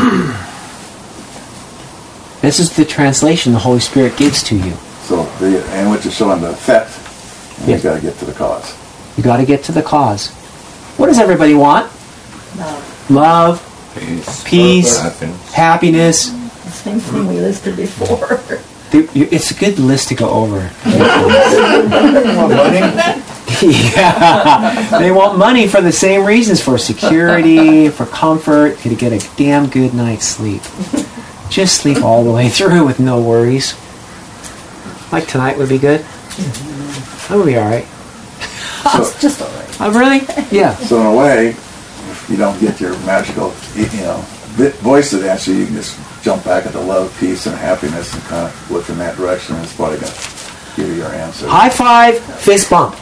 This is the translation the Holy Spirit gives to you. So the and which is showing the effect. And yes. You got to get to the cause. You got to get to the cause. What does everybody want? Love. Love, peace, peace happiness. happiness. The same thing we listed before. It's a good list to go over. money? Yeah. They want money for the same reasons, for security, for comfort, to get a damn good night's sleep. Just sleep all the way through with no worries. Like tonight would be good. That would be alright. So, it's just alright. Oh, really? Yeah. So in a way, if you don't get your magical, you know, voice of the answer, you can just jump back into love, peace, and happiness, and kind of look in that direction, and it's probably going to give you your answer. High five, fist bump.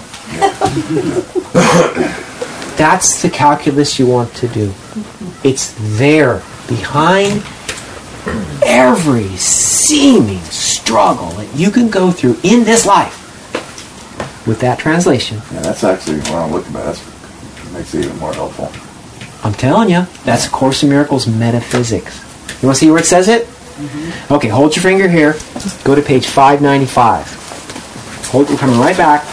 That's the calculus you want to do. It's there, behind every seeming struggle that you can go through in this life. With that translation. Yeah, that's actually what I'm looking at. That's makes it even more helpful. I'm telling you, that's A Course in Miracles metaphysics. You want to see where it says it? Mm-hmm. Okay, hold your finger here. Go to page five ninety-five. Hold, we're coming right back.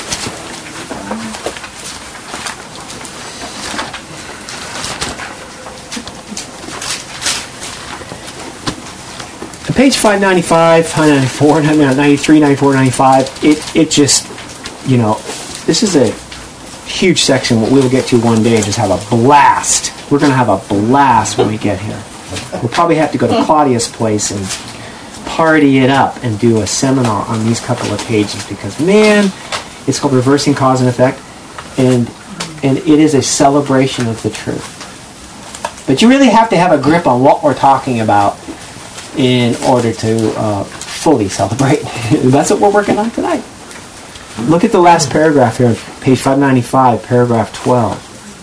Page five ninety-five, ninety-four, ninety-three, ninety-four, ninety-five, it, it just, you know, this is a huge section what we'll get to one day and just have a blast. We're going to have a blast when we get here. We'll probably have to go to Claudia's place and party it up and do a seminar on these couple of pages because, man, it's called Reversing Cause and Effect, and, and it is a celebration of the truth. But you really have to have a grip on what we're talking about in order to uh, fully celebrate. That's what we're working on tonight. Look at the last paragraph here on page five ninety-five, paragraph twelve.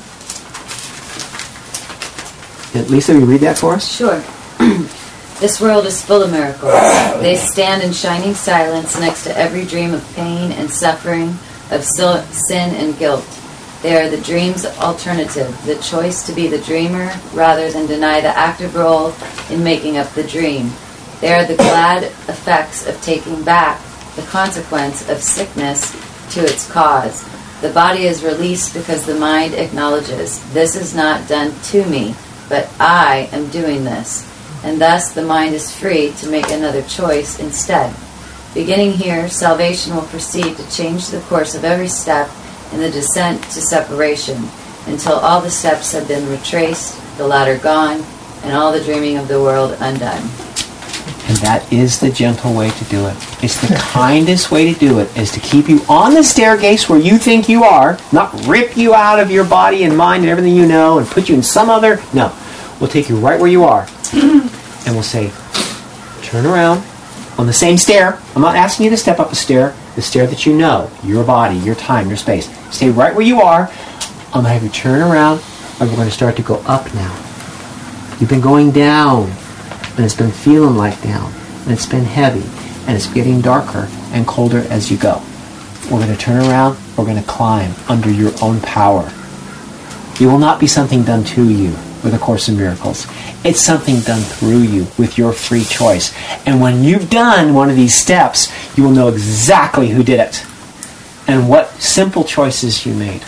Lisa, will you read that for us? Sure. This world is full of miracles. They stand in shining silence next to every dream of pain and suffering, of sin and guilt. They are the dream's alternative, the choice to be the dreamer rather than deny the active role in making up the dream. They are the glad effects of taking back the consequence of sickness to its cause. The body is released because the mind acknowledges, this is not done to me, but I am doing this. And thus the mind is free to make another choice instead. Beginning here, salvation will proceed to change the course of every step in the descent to separation, until all the steps have been retraced, the ladder gone, and all the dreaming of the world undone. And that is the gentle way to do it. It's the kindest way to do it, is to keep you on the staircase where you think you are, not rip you out of your body and mind and everything you know and put you in some other... No. We'll take you right where you are. And we'll say, turn around on the same stair. I'm not asking you to step up a stair. The stair that you know, your body, your time, your space. Stay right where you are. I'm going to have you turn around, and we're going to start to go up now. You've been going down, and it's been feeling like down, and it's been heavy, and it's getting darker and colder as you go. We're going to turn around, we're going to climb under your own power. It will not be something done to you with A Course in Miracles. It's something done through you with your free choice. And when you've done one of these steps, you will know exactly who did it and what simple choices you made.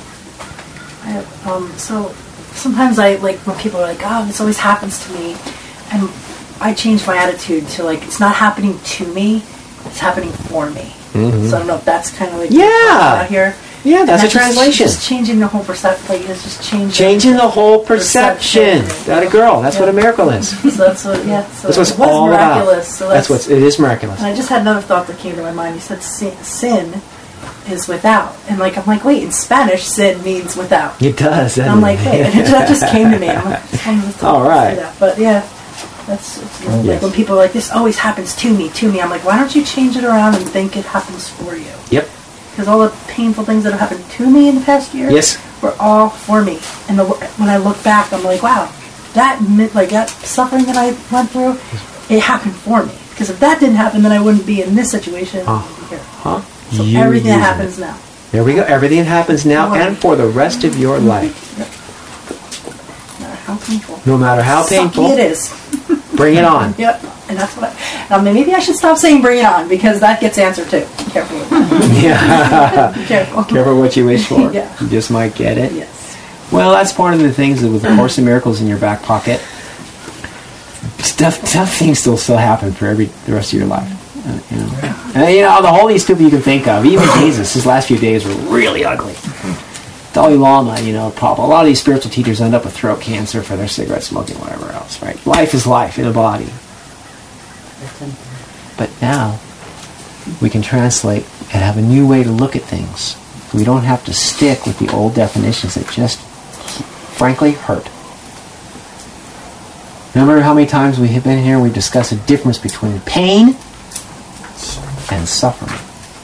I, um, so sometimes I, like, when people are like, oh, this always happens to me, and I change my attitude to, like, it's not happening to me, it's happening for me. Mm-hmm. So I don't know if that's kind of like yeah. out here. Yeah, that's and a translation. Just, just changing the whole perception. Like, it's just changing. Changing the whole perception. perception. That a girl. That's yeah. what a miracle is. So that's what. Yeah. So that's what's it was all miraculous. about. So that's, that's what it is miraculous. And I just had another thought that came to my mind. You said sin, sin is without, and like I'm like, wait, in Spanish, sin means without. It does. And I'm like, wait, and that just came to me. I'm like, just wanted to all right. That. But yeah. That's it's, like yes. when people are like, this always happens to me, to me. I'm like, why don't you change it around and think it happens for you? Yep. Because all the painful things that have happened to me in the past year yes. were all for me. And the, when I look back, I'm like, wow, that like that suffering that I went through, it happened for me. Because if that didn't happen, then I wouldn't be in this situation. Uh, I wouldn't be here. Huh? So you everything that happens it. now. There we go. Everything happens now and for the rest of your life. No matter how painful. No matter how painful. Sucky it is. Bring it on. Yep. And that's what I, um, maybe I should stop saying bring it on, because that gets answered too. Careful. Yeah. Careful. Careful what you wish for. Yeah. You just might get it. Yes. Well, that's part of the things that with the Course in Miracles in your back pocket. Stuff, tough things still still happen for every the rest of your life. Uh, you know, and, you know the holiest people you can think of. Even Jesus, his last few days were really ugly. Dalai Lama, you know, problem. A lot of these spiritual teachers end up with throat cancer for their cigarette smoking, whatever else, right? Life is life in a body. But now, we can translate and have a new way to look at things. We don't have to stick with the old definitions that just, frankly, hurt. Remember how many times we have been here and we discussed the difference between pain and suffering.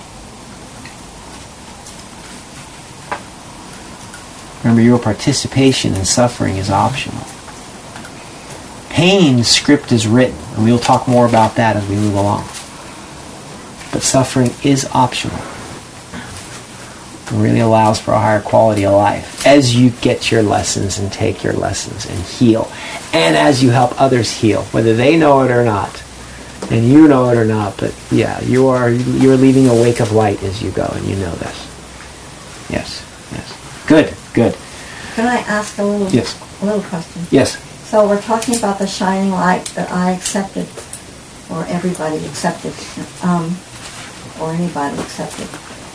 Remember, your participation in suffering is optional. Pain's script is written, and we'll talk more about that as we move along. But suffering is optional. and really allows for a higher quality of life as you get your lessons and take your lessons and heal. And as you help others heal, whether they know it or not. And you know it or not, but yeah, you are you're leaving a wake of light as you go, and you know this. Yes, yes. Good, good. Can I ask a little, yes. a little question? Yes. So we're talking about the shining light that I accepted, or everybody accepted, um, or anybody accepted.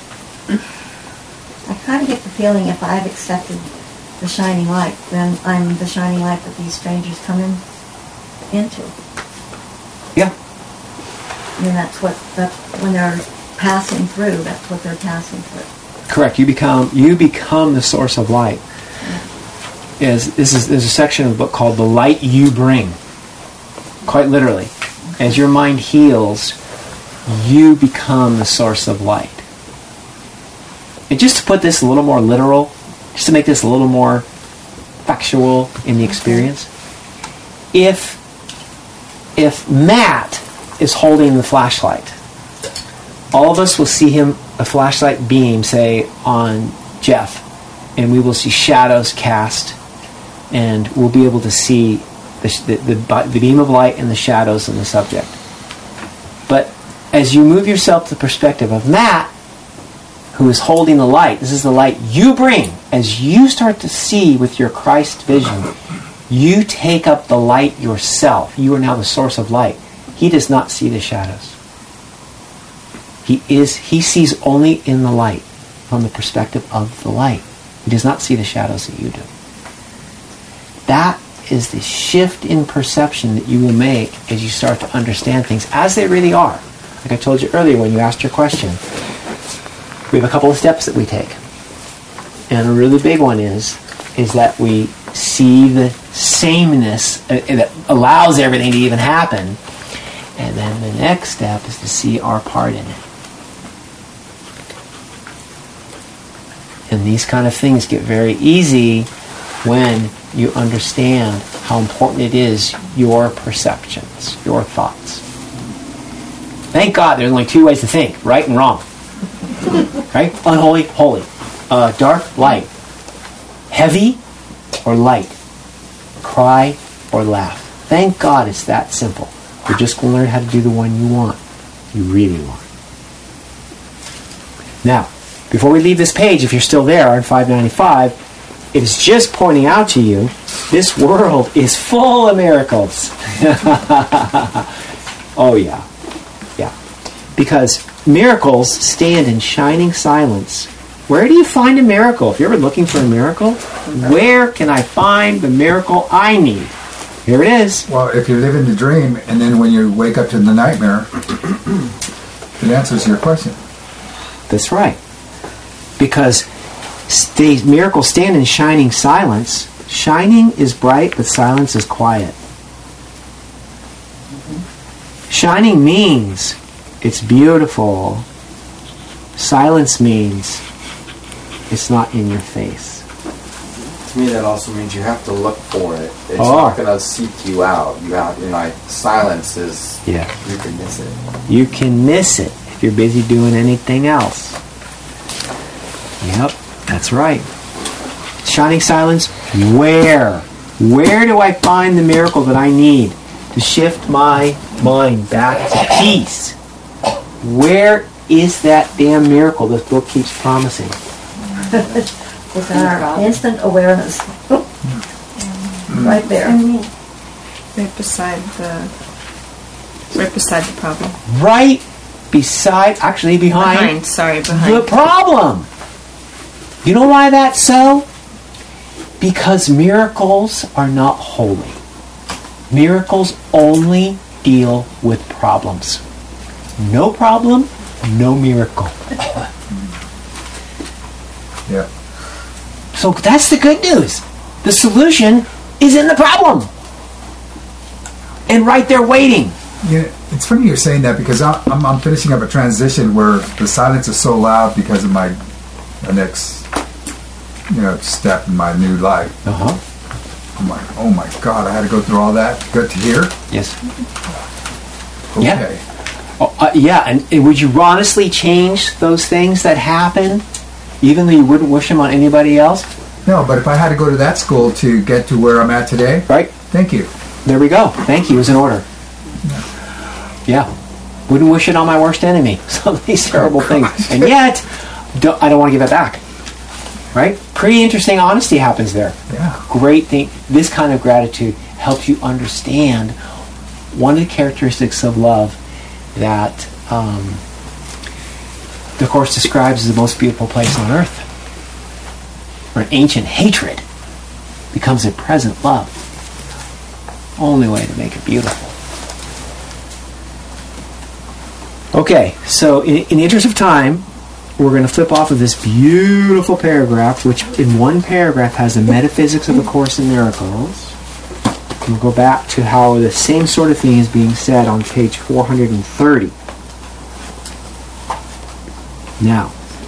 I kind of get the feeling if I've accepted the shining light, then I'm the shining light that these strangers come in into. Yeah. I mean, that's what, that's when they're passing through, that's what they're passing through. Correct. You become you become the source of light. As this is there's a section of the book called "The Light You Bring." Quite literally, as your mind heals, you become the source of light. And just to put this a little more literal, just to make this a little more factual in the experience, if if Matt is holding the flashlight, all of us will see him, a flashlight beam, say, on Jeff, and we will see shadows cast, and we'll be able to see the, the, the, the beam of light and the shadows in the subject. But as you move yourself to the perspective of Matt, who is holding the light, this is the light you bring. As you start to see with your Christ vision, you take up the light yourself. You are now the source of light. He does not see the shadows. He is. He sees only in the light, from the perspective of the light. He does not see the shadows that you do. That is the shift in perception that you will make as you start to understand things as they really are. Like I told you earlier when you asked your question, we have a couple of steps that we take. And a really big one is, is that we see the sameness uh, that allows everything to even happen. And then the next step is to see our part in it. And these kind of things get very easy when you understand how important it is, your perceptions, your thoughts. Thank God there's only two ways to think, right and wrong. Right? Unholy, holy. Uh, dark, light. Heavy or light. Cry or laugh. Thank God it's that simple. You're just going to learn how to do the one you want. You really want. Now, before we leave this page, if you're still there on five ninety-five, it is just pointing out to you, this world is full of miracles. Oh yeah. Yeah. Because miracles stand in shining silence. Where do you find a miracle? If you're ever looking for a miracle, where can I find the miracle I need? Here it is. Well, if you're living the dream, and then when you wake up to the nightmare, it answers your question. That's right. Because the miracles stand in shining silence. Shining is bright, but silence is quiet. Shining means it's beautiful. Silence means it's not in your face. To me, that also means you have to look for it. It's Oh. not going to seek you out. You have, you know, like, silence is. Yeah. You can miss it. You can miss it if you're busy doing anything else. Yep, that's right. Shining silence, where? Where do I find the miracle that I need to shift my mind back to peace? Where is that damn miracle this book keeps promising? It's our instant awareness. Right there. Right beside the, right beside the problem. Right beside, actually behind, Behind, sorry, behind. the problem. You know why that's so? Because miracles are not holy. Miracles only deal with problems. No problem, no miracle. Yeah. So that's the good news. The solution is in the problem. And right there waiting. Yeah, it's funny you're saying that because I'm, I'm, I'm finishing up a transition where the silence is so loud because of my, my next, you know, step in my new life. Uh-huh. I'm like, oh my God, I had to go through all that. Good to hear? Yes. Okay. Yeah. Oh, uh, yeah, and, and would you honestly change those things that happen Even though you wouldn't wish them on anybody else? No, but if I had to go to that school to get to where I'm at today, right? Thank you. There we go. Thank you is in order. Yeah. Wouldn't wish it on my worst enemy. Some of these terrible Oh, things. And yet, don't, I don't want to give it back. Right? Pretty interesting honesty happens there. Yeah. Great thing. This kind of gratitude helps you understand one of the characteristics of love that um, the Course describes as the most beautiful place on earth. Where an ancient hatred becomes a present love. Only way to make it beautiful. Okay, so in, in the interest of time, we're going to flip off of this beautiful paragraph, which in one paragraph has the metaphysics of the Course in Miracles. We'll go back to how the same sort of thing is being said on page four hundred thirty. Now,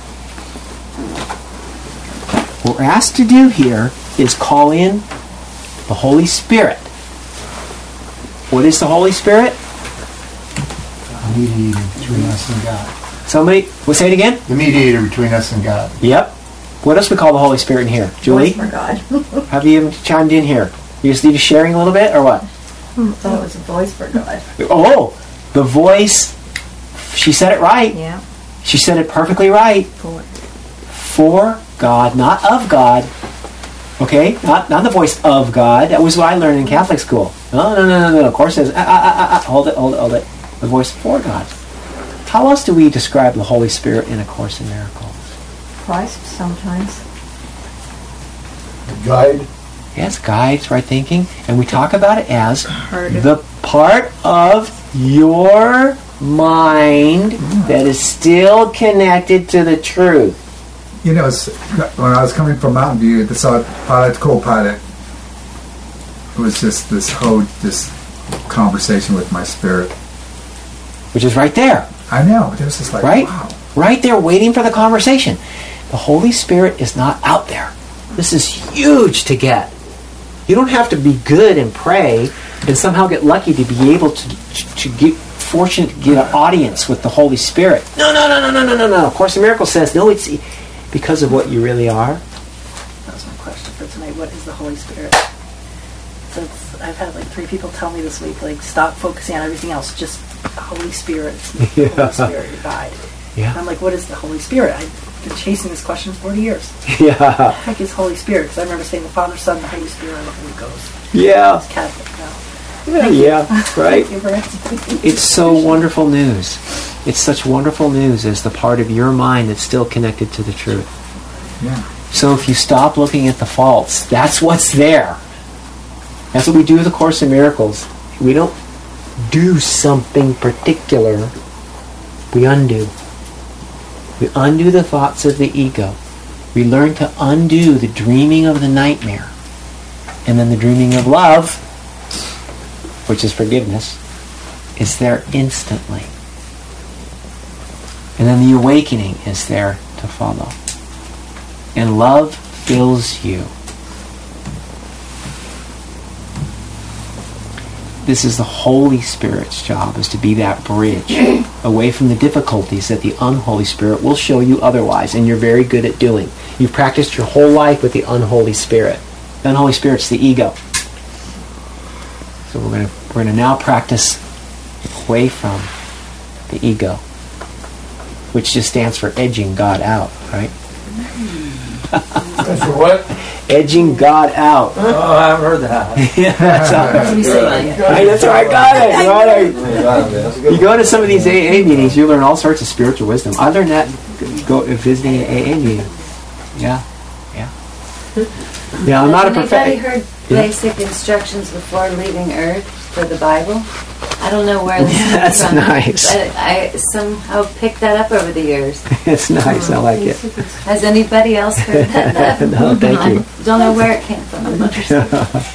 what we're asked to do here is call in the Holy Spirit. What is the Holy Spirit? The mediator between us and God. Somebody, we'll say it again? The mediator between us and God. Yep. What else we call the Holy Spirit in here? Julie? Voice for God. Have you chimed in here? You just need to sharing a little bit, or what? I thought it was a voice for God. Oh, the voice. She said it right. Yeah. She said it perfectly right. For. For God, not of God. Okay? Not not the voice of God. That was what I learned in Catholic school. No, no, no, no, no. Of course it says, ah, ah, ah, ah, hold it, hold it, hold it. The voice for God. How else do we describe the Holy Spirit in A Course in Miracles? Christ sometimes. Guide. Yes, guides, right thinking. And we talk about it as Part of- the part of your mind that is still connected to the truth. You know, it's, when I was coming from Mountain View, the saw pilot, co-pilot, it was just this whole this conversation with my spirit. Which is right there. I know. It was just like, Right? wow. Right there waiting for the conversation. The Holy Spirit is not out there. This is huge to get. You don't have to be good and pray and somehow get lucky to be able to, to get fortunate to get an audience with the Holy Spirit. No, no, no, no, no, no, no, no. Of Course in Miracles says, no, it's because of what you really are. That was my question for tonight. What is the Holy Spirit? So it's, I've had like three people tell me this week, like, stop focusing on everything else. Just the Holy Spirit. Yeah. Holy Spirit, your guide. Yeah. And I'm like, what is the Holy Spirit? I've been chasing this question for forty years. Yeah. What the heck is Holy Spirit? Because I remember saying the Father, Son, the Holy Spirit, and the Holy Ghost. Yeah. It's Catholic now. Yeah, yeah, right. Thank you for answering. It's so wonderful news. It's such wonderful news as the part of your mind that's still connected to the truth. Yeah. So if you stop looking at the faults, that's what's there. That's what we do with the Course in Miracles. We don't do something particular. We undo. We undo the thoughts of the ego. We learn to undo the dreaming of the nightmare. And then the dreaming of love, which is forgiveness, is there instantly. And then the awakening is there to follow. And love fills you. This is the Holy Spirit's job, is to be that bridge away from the difficulties that the unholy Spirit will show you otherwise, and you're very good at doing. You've practiced your whole life with the unholy Spirit. The unholy Spirit's the ego. So we're going to we're going to now practice away from the ego, which just stands for edging God out, right? That's for what? Edging God out. Oh, I haven't heard that. Yeah, that's how Let me say that. Right, that's right, I got it. Right. You go to some of these A A meetings, you learn all sorts of spiritual wisdom. I learned that go visiting an A A meeting. Yeah, yeah. Yeah, I'm not a Has anybody perfect. heard Yeah. basic instructions before leaving Earth for the Bible? I don't know where this Yeah, that's comes from. nice. But I somehow picked that up over the years. It's nice. I like it. Has anybody else heard that? No, thank you. I don't know where it came from. I'm interested.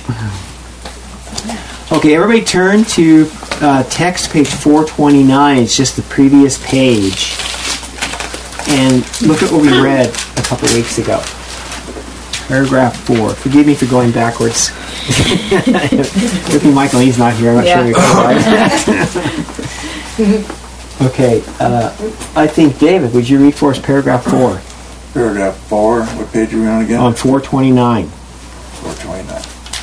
Okay, everybody turn to uh, text page four twenty-nine. It's just the previous page. And look at what we read a couple weeks ago. Paragraph four. Forgive me for going backwards. With me, Michael, he's not here. I'm not Yeah. sure we can. Okay, uh, I think, David, would you read for us paragraph four? Paragraph four. What page are we on again? On four twenty-nine. four twenty-nine.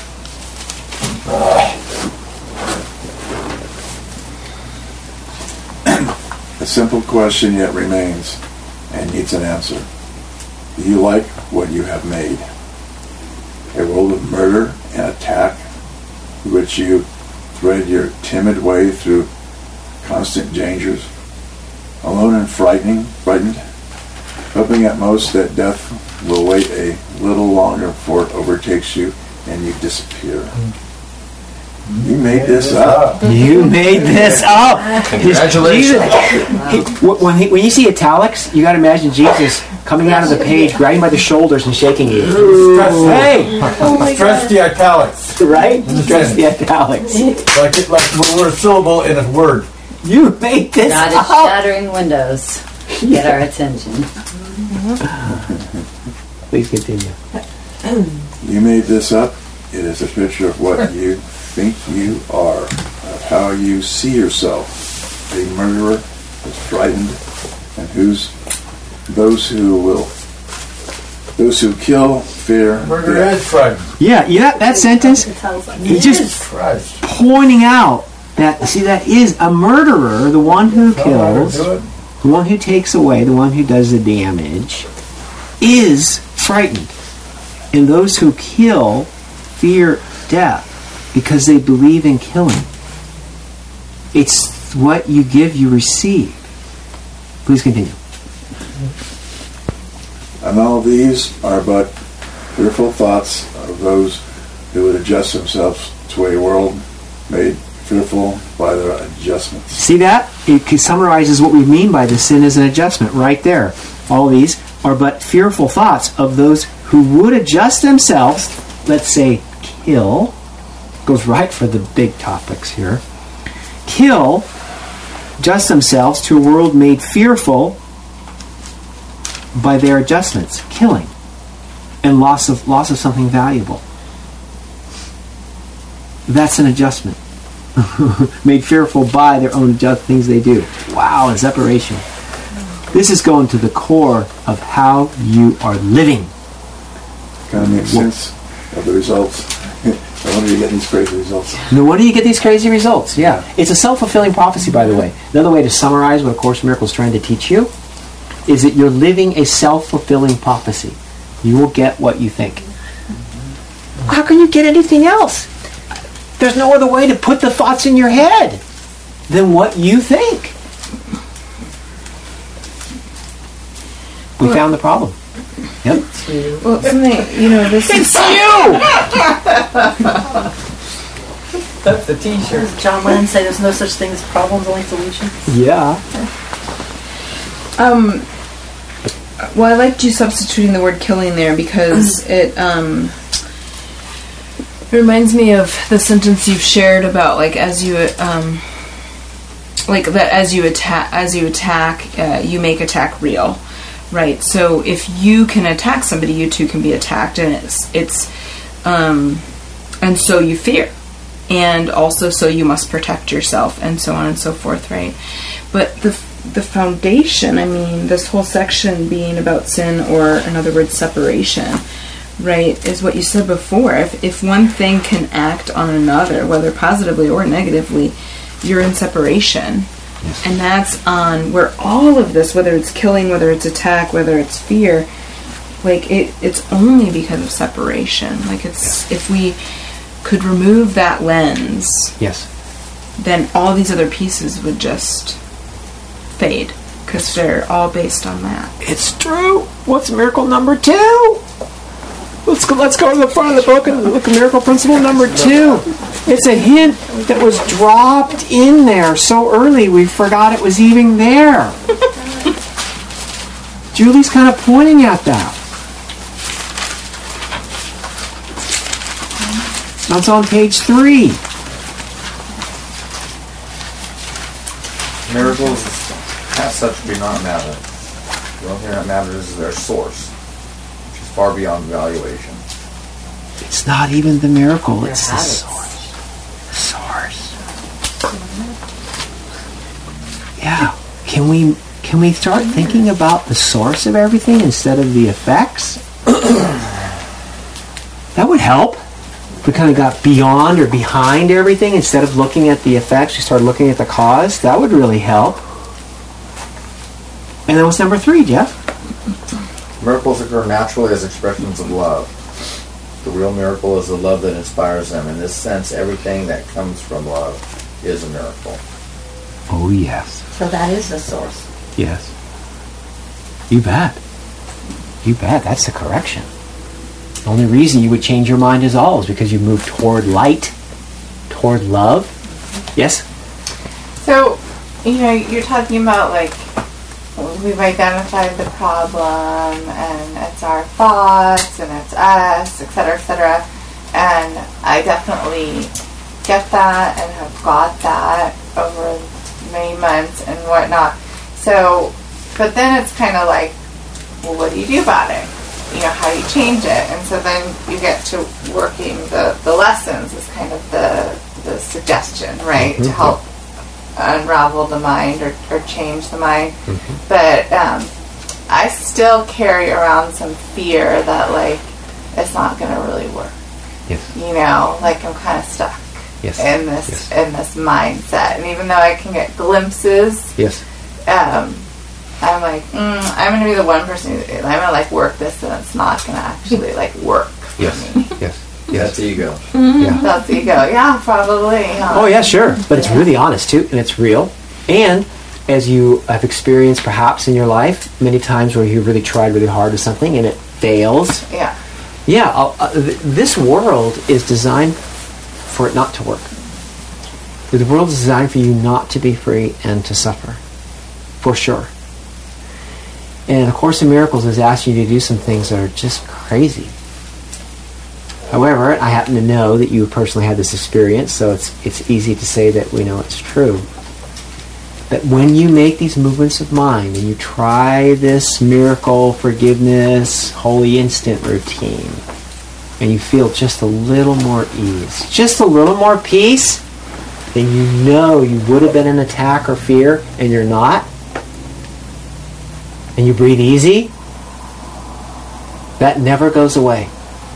A simple question yet remains and needs an answer. Do you like what you have made? A world of murder and attack through which you thread your timid way through constant dangers, alone and frightening, frightened, hoping at most that death will wait a little longer before it overtakes you and you disappear. You made this up. You made this up. Congratulations. Jesus, he, when, he, when you see italics, you got to imagine Jesus coming out of the page, grabbing by the shoulders and shaking you. Stress, Hey! oh stress the italics. Right? Stress the italics. Like it, like we're a syllable in a word. You made this God is up. shattering windows. Get our attention. Please continue. You made this up. It is a picture of what you think you are, of how you see yourself. A murderer who's frightened, and whose those who will, those who kill, fear. Murder death. is frightened. Yeah, yeah, that sentence. He's just Christ. pointing out that, see, that is a murderer, the one who Tell him how to kills, do it. the one who takes away, the one who does the damage, is frightened. And those who kill fear death because they believe in killing. It's what you give, you receive. Please continue. And all these are but fearful thoughts of those who would adjust themselves to a world made fearful by their adjustments. See that? It summarizes what we mean by the sin as an adjustment right there. All these are but fearful thoughts of those who would adjust themselves, let's say kill, goes right for the big topics here, kill, adjust themselves to a world made fearful by their adjustments, killing, and loss of loss of something valuable. That's an adjustment. Made fearful by their own adjust things they do. Wow, and separation. This is going to the core of how you are living. Kind of makes sense of the results. I wonder you get these crazy results. No wonder you get these crazy results. Yeah. It's a self-fulfilling prophecy, by the way. Another way to summarize what A Course in Miracles is trying to teach you is that you're living a self-fulfilling prophecy. You will get what you think. How can you get anything else? There's no other way to put the thoughts in your head than what you think. We found the problem. Yep. Well, something, you know, this It's is... you! That's the t-shirt. John Lennon say there's no such thing as problems, only solutions. Yeah. Um, well, I liked you substituting the word killing there because it, um... it reminds me of the sentence you've shared about, like, as you, um... like, that as you attack, as you attack, uh, you make attack real. Right, so if you can attack somebody, you too can be attacked, and it's it's, um, and so you fear, and also so you must protect yourself, and so on and so forth. Right, but the the foundation, I mean, this whole section being about sin, or in other words, separation, right, is what you said before. If if one thing can act on another, whether positively or negatively, you're in separation. And that's on where all of this, whether it's killing, whether it's attack, whether it's fear, like it, it's only because of separation. Like it's, if we could remove that lens, yes, then all these other pieces would just fade because they're all based on that. It's true. What's miracle number two? Let's go, let's go to the front of the book and look at miracle principle number two. It's a hint that was dropped in there so early we forgot it was even there. Julie's kind of pointing at that. That's on page three. Miracles, as such, do not matter. The only thing that matters is their source, which is far beyond valuation. It's not even the miracle, Their it's habits. the source. Source. Yeah. Can we Can we start thinking about the source of everything instead of the effects? That would help. We kind of got beyond or behind everything instead of looking at the effects. We started looking at the cause. That would really help. And then what's number three, Jeff? Miracles occur naturally as expressions of love. The real miracle is the love that inspires them. In this sense, everything that comes from love is a miracle. Oh, yes. So that is the source. Yes. You bet. You bet. That's the correction. The only reason you would change your mind is all is because you move toward light, toward love. Yes? So, you know, you're talking about, like, we've identified the problem, and it's our thoughts, and it's us, et cetera, et cetera. And I definitely get that and have got that over many months and whatnot. So, but then it's kind of like, well, what do you do about it? You know, how do you change it? And so then you get to working the, the lessons is kind of the, the suggestion, right? Mm-hmm. To help unravel the mind or, or change the mind. Mm-hmm. But um, I still carry around some fear that, like, it's not going to really work. Yes. You know, like I'm kind of stuck yes. in this yes. in this mindset. And even though I can get glimpses, yes. um, I'm like, mm, I'm going to be the one person who, I'm going to, like, work this, and it's not going to actually, like, work for yes. me. Yes. Yes. That's ego. Mm-hmm. Yeah. That's ego. Yeah, probably. Yeah. Oh, yeah, sure. But it's yeah. really honest, too, and it's real. And as you have experienced perhaps in your life, many times where you really tried really hard with something and it fails. Yeah. Yeah, uh, th- this world is designed for it not to work. The world is designed for you not to be free and to suffer. For sure. And A Course in Miracles is asking you to do some things that are just crazy. However, I happen to know that you personally had this experience, so it's it's easy to say that we know it's true. That when you make these movements of mind and you try this miracle, forgiveness, holy instant routine, and you feel just a little more ease, just a little more peace, then you know you would have been in attack or fear, and you're not, and you breathe easy, that never goes away.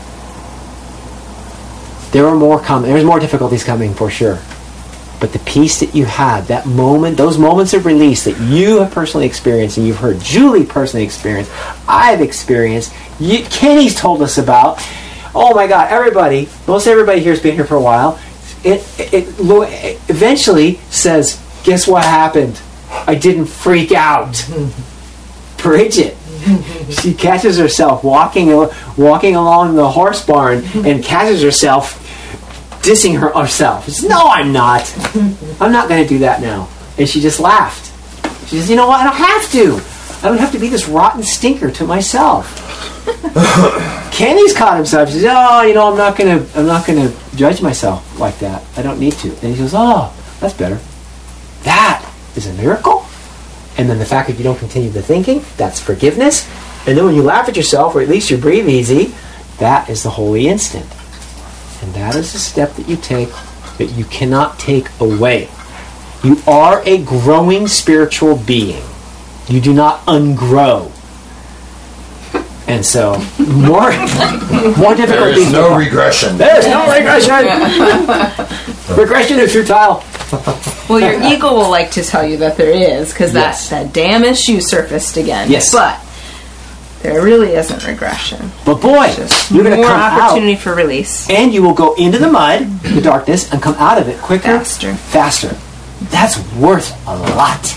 There are more coming. There's more difficulties coming for sure. But the peace that you had, that moment, those moments of release that you have personally experienced, and you've heard Julie personally experience, I've experienced, you, Kenny's told us about. Oh my God, everybody, most everybody here has been here for a while. It, it, it eventually says, guess what happened? I didn't freak out. Bridget, she catches herself walking walking along the horse barn and catches herself dissing her herself. She says, no, I'm not. I'm not going to do that now. And she just laughed. She says, you know what? I don't have to. I don't have to be this rotten stinker to myself. Kenny's caught himself. She says, oh, you know, I'm not going to I'm not going to judge myself like that. I don't need to. And he goes, oh, that's better. That is a miracle. And then the fact that you don't continue the thinking, that's forgiveness. And then when you laugh at yourself, or at least you breathe easy, that is the holy instant. And that is a step that you take that you cannot take away. You are a growing spiritual being. You do not ungrow. And so, more, more difficult. There is no regression. There's no regression. Regression is futile. Well, your ego will like to tell you that there is, because Yes. that, that damn issue surfaced again. Yes. But there really isn't regression. But boy, Just you're going to more come opportunity out, for release. and you will go into the mud, the darkness, and come out of it quicker, Faster. faster. That's worth a lot.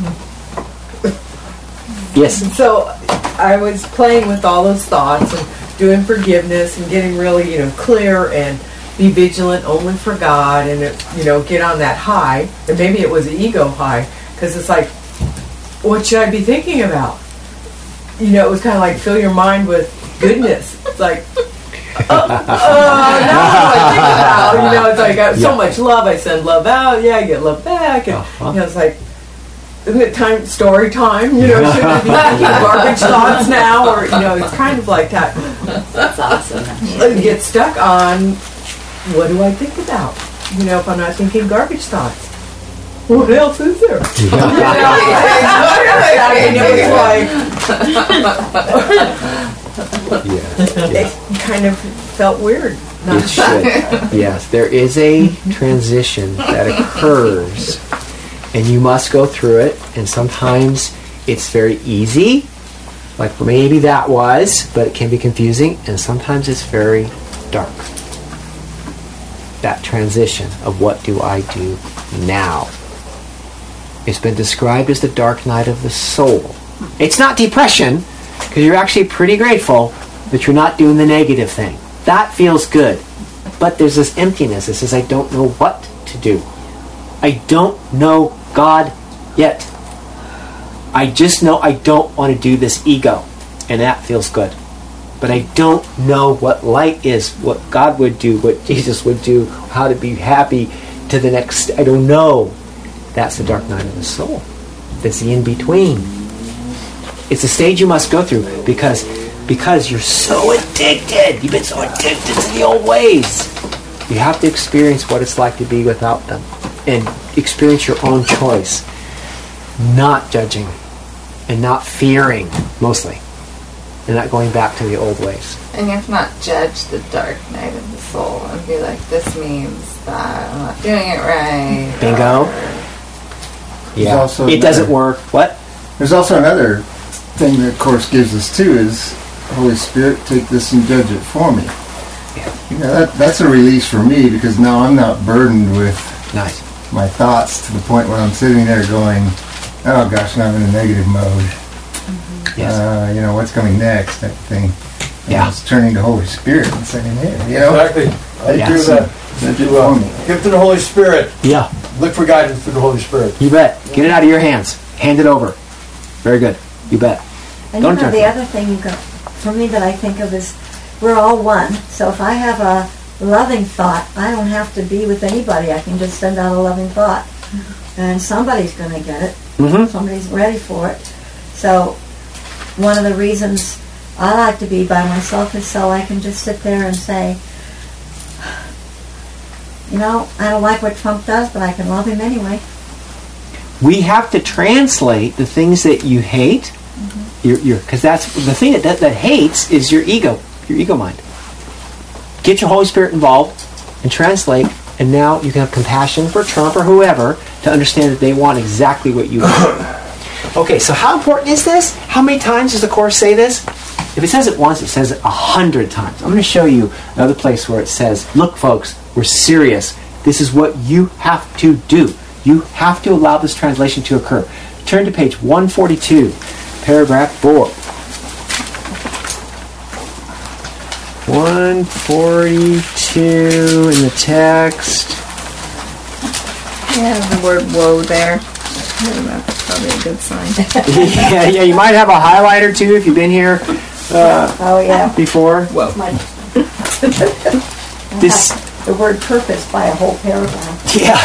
Yes. So I was playing with all those thoughts and doing forgiveness and getting really, you know, clear and be vigilant only for God and, it, you know, get on that high. And maybe it was an ego high because it's like, what should I be thinking about? You know, it was kind of like fill your mind with goodness. It's like, uh, uh, now what do I think about? You know, it's like I have so Yeah. much love. I send love out. Yeah, I get love back. And, Uh-huh. you know, it's like, isn't it time, story time? You know, should I be thinking garbage thoughts now? Or, you know, it's kind of like that. That's awesome. You get stuck on, what do I think about? You know, if I'm not thinking garbage thoughts. What else is there? And it was like, it kind of felt weird. Not It should. Yes, there is a transition that occurs, and you must go through it. And sometimes it's very easy, like maybe that was, but it can be confusing. And sometimes it's very dark. That transition of what do I do now? It's been described as the dark night of the soul. It's not depression, because you're actually pretty grateful that you're not doing the negative thing. That feels good. But there's this emptiness that says, I don't know what to do. I don't know God yet. I just know I don't want to do this ego. And that feels good. But I don't know what light is, what God would do, what Jesus would do, how to be happy to the next. I don't know. That's the dark night of the soul. That's the in-between. It's a stage you must go through because because you're so addicted. You've been so addicted to the old ways. You have to experience what it's like to be without them and experience your own choice. Not judging and not fearing, mostly. And not going back to the old ways. And you have to not judge the dark night of the soul and be like, this means that I'm not doing it right. Bingo. Yeah. also It doesn't another- work. What? There's also another thing that Course gives us too is, Holy Spirit, take this and judge it for me. Yeah. You know, that, that's a release for me because now I'm not burdened with Nice. my thoughts to the point where I'm sitting there going, oh gosh, now I'm in a negative mode. Yes. Uh, you know, what's coming next, type of thing. And Yeah. it's turning to Holy Spirit and saying, hey, you know, Exactly. I Yeah. agree with that. judge it To, uh, for me. give to the Holy Spirit. Yeah. Look for guidance through the Holy Spirit. You bet. Get it out of your hands. Hand it over. Very good. You bet. And Don't you know, judge the me. other thing you got, for me that I think of is we're all one. So if I have a loving thought, I don't have to be with anybody. I can just send out a loving thought. And somebody's going to get it. Mm-hmm. Somebody's ready for it. So one of the reasons I like to be by myself is so I can just sit there and say, you know, I don't like what Trump does, but I can love him anyway. We have to translate the things that you hate, your, your, because that's the thing that, that that hates is your ego, your ego mind. Get your Holy Spirit involved and translate, and now you can have compassion for Trump or whoever to understand that they want exactly what you want. Okay, so how important is this? How many times does the Course say this? If it says it once, it says it a hundred times. I'm going to show you another place where it says, look, folks, we're serious. This is what you have to do. You have to allow this translation to occur. Turn to page one forty-two, paragraph four. one forty-two in the text. Yeah, the word woe there. That's probably a good sign. yeah, yeah, you might have a highlighter too if you've been here uh, Oh, yeah. before. Whoa. My, This, the word purpose by a whole paragraph. yeah,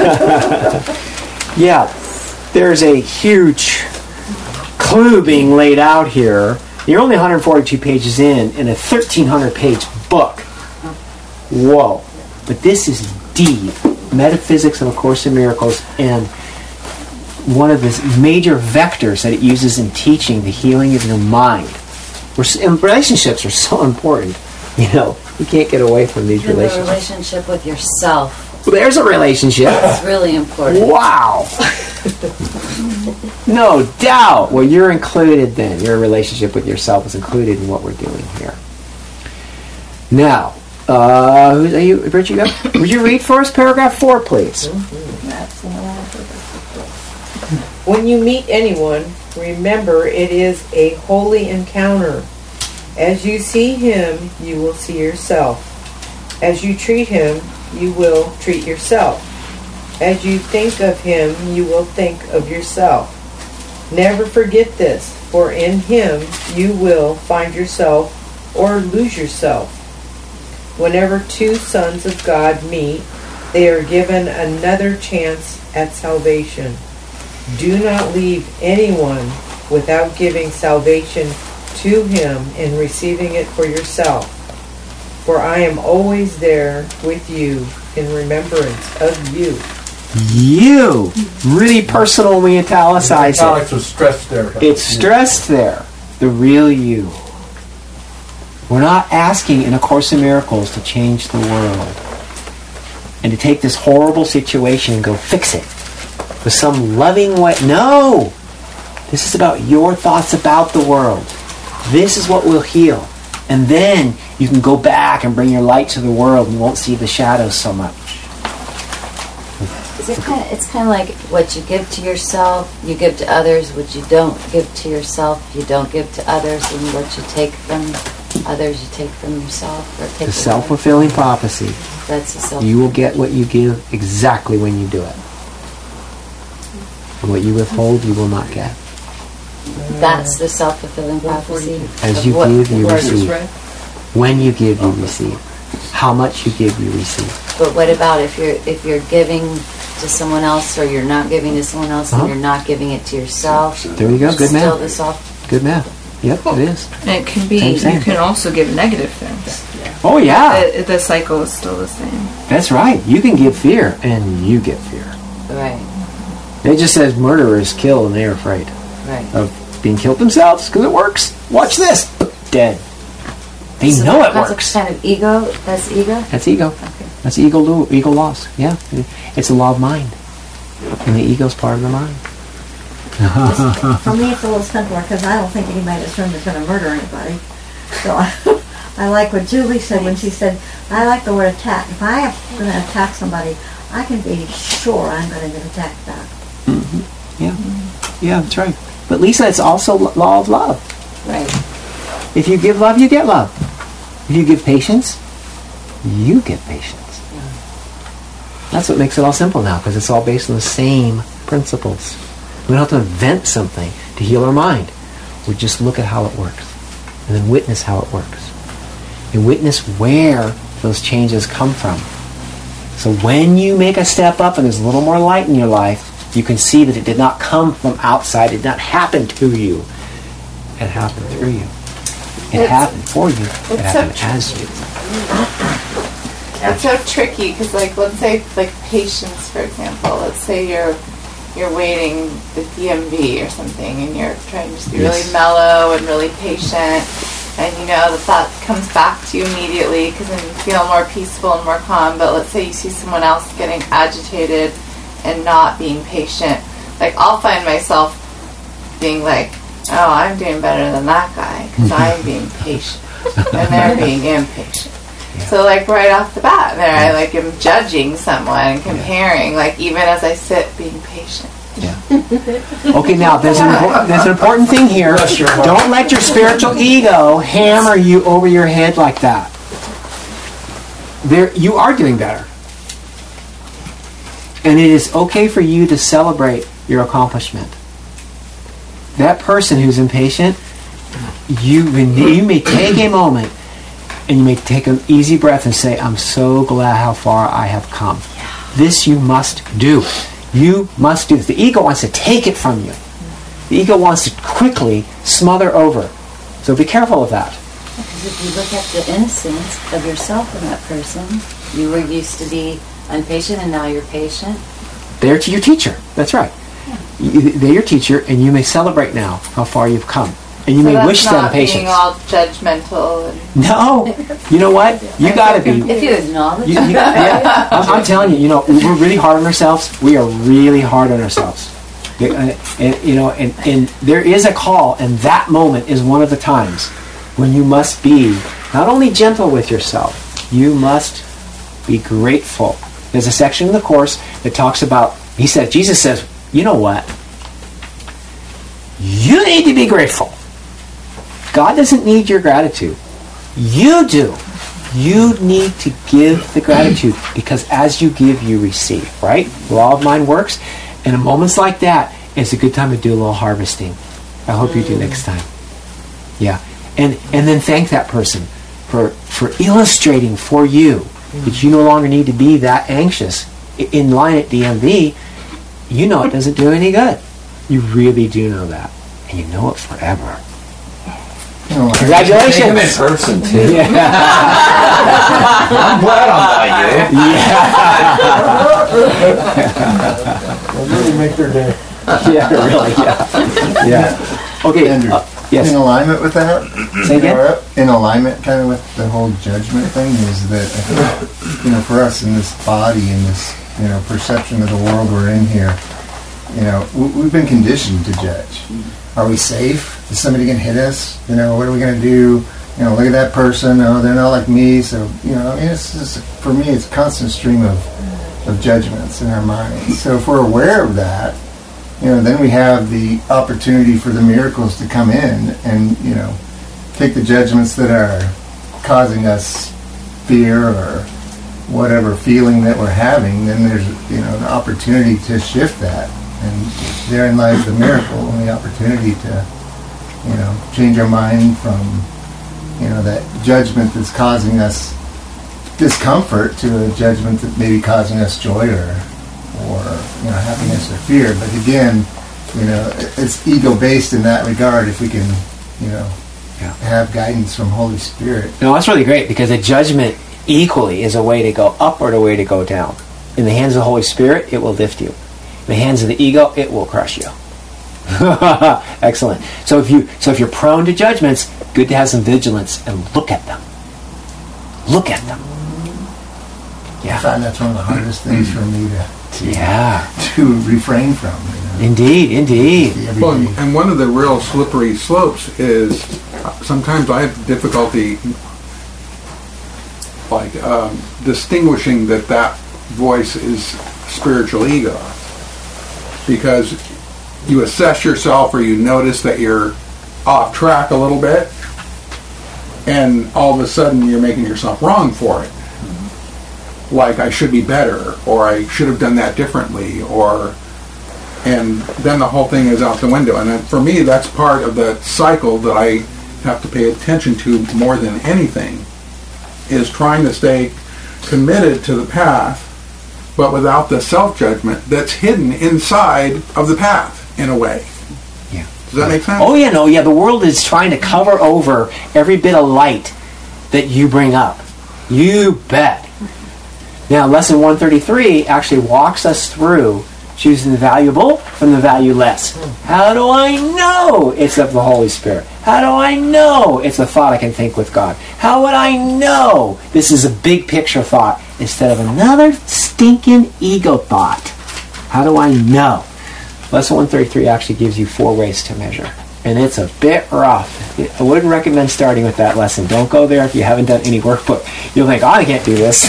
yeah. There's a huge clue being laid out here. You're only one hundred forty-two pages in in a thirteen hundred page book. Whoa! But this is deep metaphysics of A Course in Miracles, and one of the major vectors that it uses in teaching the healing of your mind. We're, and relationships are so important. You know, you can't get away from these Even the relationships. relationship with yourself. Well, there's a relationship. It's really important. Wow. No doubt. Well, you're included then. Your relationship with yourself is included in what we're doing here. Now, uh, who's are you, Richie? Go? Would you read for us paragraph four, please? That's the one I purpose. When you meet anyone, remember it is a holy encounter. As you see him, you will see yourself. As you treat him, you will treat yourself. As you think of him, you will think of yourself. Never forget this, for in him you will find yourself or lose yourself. Whenever two sons of God meet, they are given another chance at salvation. Do not leave anyone without giving salvation to him and receiving it for yourself. For I am always there with you in remembrance of you. you. Really personal when we italicize Italics it. was stressed there. It's stressed there. The real you. We're not asking in A Course in Miracles to change the world and to take this horrible situation and go fix it with some loving way. No! This is about your thoughts about the world. This is what will heal. And then you can go back and bring your light to the world and you won't see the shadows so much. Is it kind of, it's kind of like what you give to yourself, you give to others. What you don't give to yourself, you don't give to others. And what you take from others, you take from yourself. Or take The self-fulfilling prophecy. That's the self. You will get what you give exactly when you do it. And what you withhold, you will not get. That's the self-fulfilling prophecy. As of you what- give, you what is receive. right. When you give, you receive. How much you give, you receive. But what about if you're if you're giving to someone else, or you're not giving to someone else, Uh-huh. and you're not giving it to yourself? There you go. Good Still math. the self. Good math. Yep, it is. And it can be, Same, same. you can also give negative things. Oh, yeah. The, the cycle is still the same. That's right. You can give fear, and you get fear. Right. It just says murderers kill, and they're afraid Right. of being killed themselves because it works. Watch this. Dead. They So know it that's a works. kind of ego. That's ego. That's ego. That's ego, lo- ego loss. Yeah. It's a law of mind. And the ego's part of the mind. For me, it's a little simpler because I don't think anybody in this room is going to murder anybody. So I, I like what Julie said when she said, I like the word attack. If I am going to attack somebody, I can be sure I'm going to get attacked back. Mm-hmm. Yeah. Yeah, that's right. But Lisa, it's also l- law of love. Right. If you give love, you get love. If you give patience, you get patience. That's what makes it all simple now, because it's all based on the same principles. We don't have to invent something to heal our mind. We just look at how it works, and then witness how it works. And witness where those changes come from. So when you make a step up and there's a little more light in your life, you can see that it did not come from outside, it did not happen to you. It happened through you. It It's- happened for you. It it's happened so as you. It's so tricky because, like, let's say, like, patience, for example. Let's say you're you're waiting the D M V or something, and you're trying to just be Yes. really mellow and really patient, and you know the thought comes back to you immediately because then you feel more peaceful and more calm. But let's say you see someone else getting agitated and not being patient. Like, I'll find myself being like, "Oh, I'm doing better than that guy because I'm being patient, and they're being impatient." So, like, right off the bat there, I, like, am judging someone and comparing, like, even as I sit being patient. Okay, now there's an, impor- there's an important thing here. Bless your heart. Don't let your spiritual ego hammer you over your head like that. There, you are doing better. And it is okay for you to celebrate your accomplishment. That person who's impatient, you, you may take a moment and you may take an easy breath and say, I'm so glad how far I have come. This you must do. You must do this. The ego wants to take it from you. The ego wants to quickly smother over. So be careful of that. Because if you look at the innocence of yourself in that person, you were used to be impatient and now you're patient. They're to your teacher. That's right. You, they're your teacher, and you may celebrate now how far you've come. And you So may that's wish them not patience. being all judgmental. And No, you know what? You got to be. If you acknowledge You, it. you, yeah, I'm, I'm telling you, you know, we're really hard on ourselves. We are really hard on ourselves. They- uh, And, you know, and, and there is a call, and that moment is one of the times when you must be not only gentle with yourself, you must be grateful. There's a section in the Course that talks about, he said, Jesus says, you know what? You need to be grateful. God doesn't need your gratitude. You do. You need to give the gratitude because as you give, you receive, right? The law of mind works. And in moments like that, it's a good time to do a little harvesting. I hope you do next time. Yeah. And and then thank that person for, for illustrating for you that you no longer need to be that anxious. I- In line at D M V, you know it doesn't do any good. You really do know that. And you know it forever. You know, alignment. Congratulations. Take him in person, too. Yeah. I'm glad I'm not you. Really make their day. Yeah, really, yeah. Yeah. Okay, Andrew, uh, yes. in alignment with that, Say again? or in alignment kind of with the whole judgment thing is that, I think, you know, for us in this body, in this, you know, perception of the world we're in here, you know, we- we've been conditioned to judge. Are we safe? Is somebody going to hit us? You know, what are we going to do? You know, look at that person. Oh, they're not like me. So, you know, I mean, it's just, for me, it's a constant stream of, of judgments in our minds. So if we're aware of that, you know, then we have the opportunity for the miracles to come in and, you know, take the judgments that are causing us fear or whatever feeling that we're having, then there's, you know, an opportunity to shift that. And therein lies the miracle and the opportunity to, you know, change our mind from, you know, that judgment that's causing us discomfort to a judgment that may be causing us joy or, or you know, happiness or fear. But again, you know, it's ego-based in that regard if we can, you know, yeah. have guidance from Holy Spirit. No, that's really great because a judgment equally is a way to go up or a way to go down. In the hands of the Holy Spirit, it will lift you. In the hands of the ego, it will crush you. Excellent. So if you so if you're prone to judgments, good to have some vigilance and look at them. Look at them. Yeah. I find that's one of the hardest things for me to, to yeah to refrain from. You know? Indeed, indeed. Well, and one of the real slippery slopes is uh, sometimes I have difficulty like um, distinguishing that that voice is spiritual ego, because you assess yourself or you notice that you're off track a little bit, and all of a sudden you're making yourself wrong for it. Like, I should be better, or I should have done that differently, or and then the whole thing is out the window. And then for me, that's part of the cycle that I have to pay attention to more than anything, is trying to stay committed to the path, but without the self-judgment that's hidden inside of the path, in a way. Yeah. Does that make sense? Oh, yeah, no, yeah. The world is trying to cover over every bit of light that you bring up. You bet. Now, lesson one thirty-three actually walks us through choosing the valuable from the valueless. How do I know it's of the Holy Spirit? How do I know it's a thought I can think with God? How would I know this is a big picture thought instead of another stinking ego thought? How do I know? Lesson one thirty-three actually gives you four ways to measure. And it's a bit rough. I wouldn't recommend starting with that lesson. Don't go there if you haven't done any workbook. You'll think, oh, I can't do this.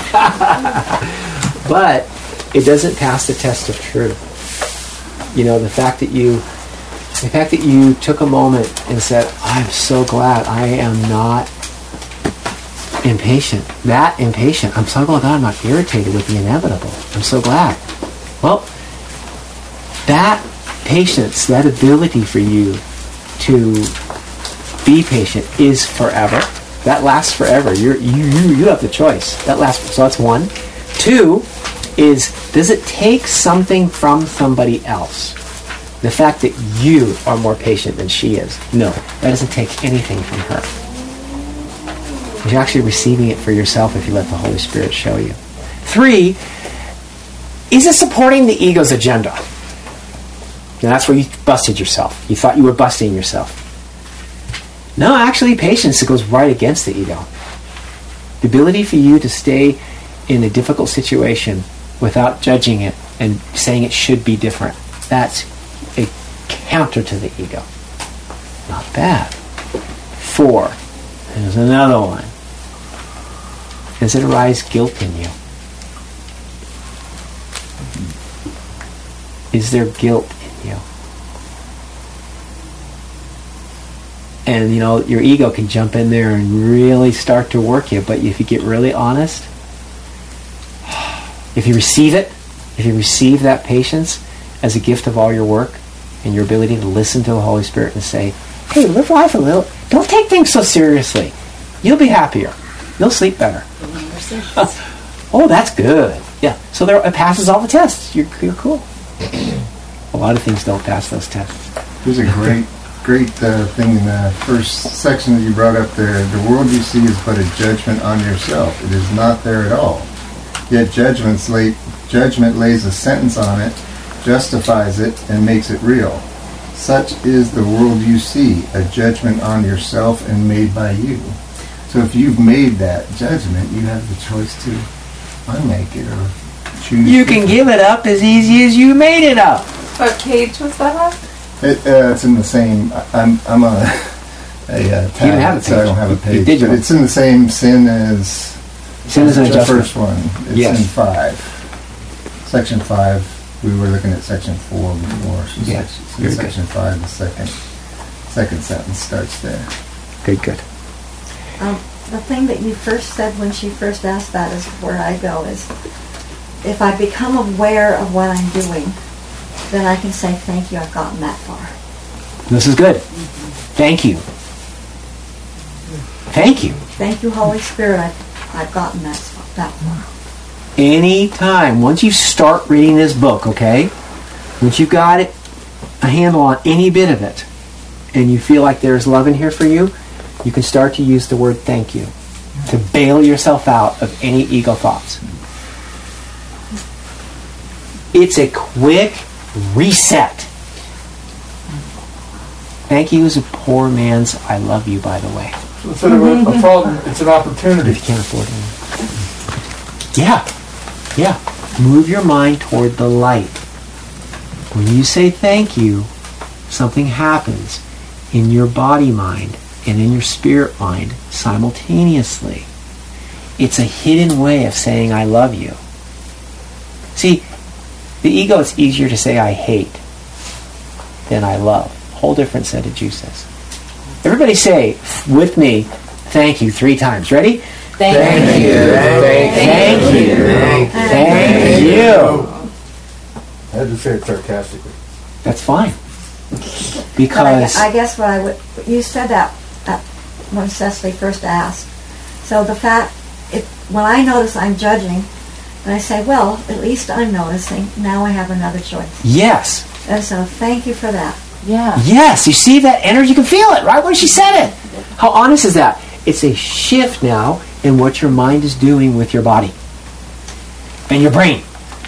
But it doesn't pass the test of truth. You know, the fact that you the fact that you took a moment and said, I'm so glad I am not impatient. That impatient. I'm so glad I'm not irritated with the inevitable. I'm so glad. Well, that patience, that ability for you to be patient is forever. That lasts forever. You're, you you you have the choice. That lasts. So that's one. Two is, does it take something from somebody else? The fact that you are more patient than she is. No, that doesn't take anything from her. You're actually receiving it for yourself if you let the Holy Spirit show you. Three, is it supporting the ego's agenda? And that's where you busted yourself. You thought you were busting yourself. No, actually, patience, it goes right against the ego. The ability for you to stay in a difficult situation without judging it and saying it should be different. That's a counter to the ego. Not bad. Four. There's another one. Does it arise guilt in you? Is there guilt in you? And, you know, your ego can jump in there and really start to work you, but if you get really honest, if you receive it, if you receive that patience as a gift of all your work and your ability to listen to the Holy Spirit and say, hey, live life a little. Don't take things so seriously. You'll be happier. You'll sleep better. Oh, that's good. Yeah. So there, it passes all the tests. You're, you're cool. A lot of things don't pass those tests. There's a great great uh, thing in the first section that you brought up there. The world you see is but a judgment on yourself. It is not there at all. Yet judgments lay, judgment lays a sentence on it, justifies it, and makes it real. Such is the world you see, a judgment on yourself and made by you. So if you've made that judgment, you have the choice to unmake it or choose. You can give it up as easy as you made it up. What page was that on? It, uh, it's in the same. I'm I'm on a, a uh, tab, have a so I page. don't have a You page. did But one. it's in the same sin as Sin is an the adjustment. first one. It's Yes. in five, section five. We were looking at section four before. So Yeah, section, very good. section five, the second second sentence starts there. Good, good. Um, the thing that you first said when she first asked that is where I go is, if I become aware of what I'm doing, then I can say, thank you, I've gotten that far. This is good. Thank you. Thank you. Thank you, Holy Spirit, I've, I've gotten that, that far. Anytime, once you start reading this book, okay, once you've got it, a handle on any bit of it, and you feel like there's love in here for you, you can start to use the word thank you to bail yourself out of any ego thoughts. It's a quick reset. Thank you is a poor man's I love you, by the way. So instead of a, a problem, it's an opportunity. If you can't afford it. Yeah. Yeah. Move your mind toward the light. When you say thank you, something happens in your body mind and in your spirit mind simultaneously. It's a hidden way of saying I love you. See, the ego, it's easier to say I hate than I love. Whole different set of juices. Everybody say with me, thank you, three times. Ready? Thank, Thank you. you. Thank, Thank you. Thank, Thank you. I had to say it sarcastically. That's fine. But I, Because gue- I guess what I would, you said that, that when Cecily first asked. So the fact, if, when I notice I'm judging, and I say, well, at least I'm noticing, now I have another choice. yes. And so thank you for that. Yeah. Yes, you see that energy? You can feel it, right? When she said it. How honest is that? It's a shift now in what your mind is doing with your body and your brain.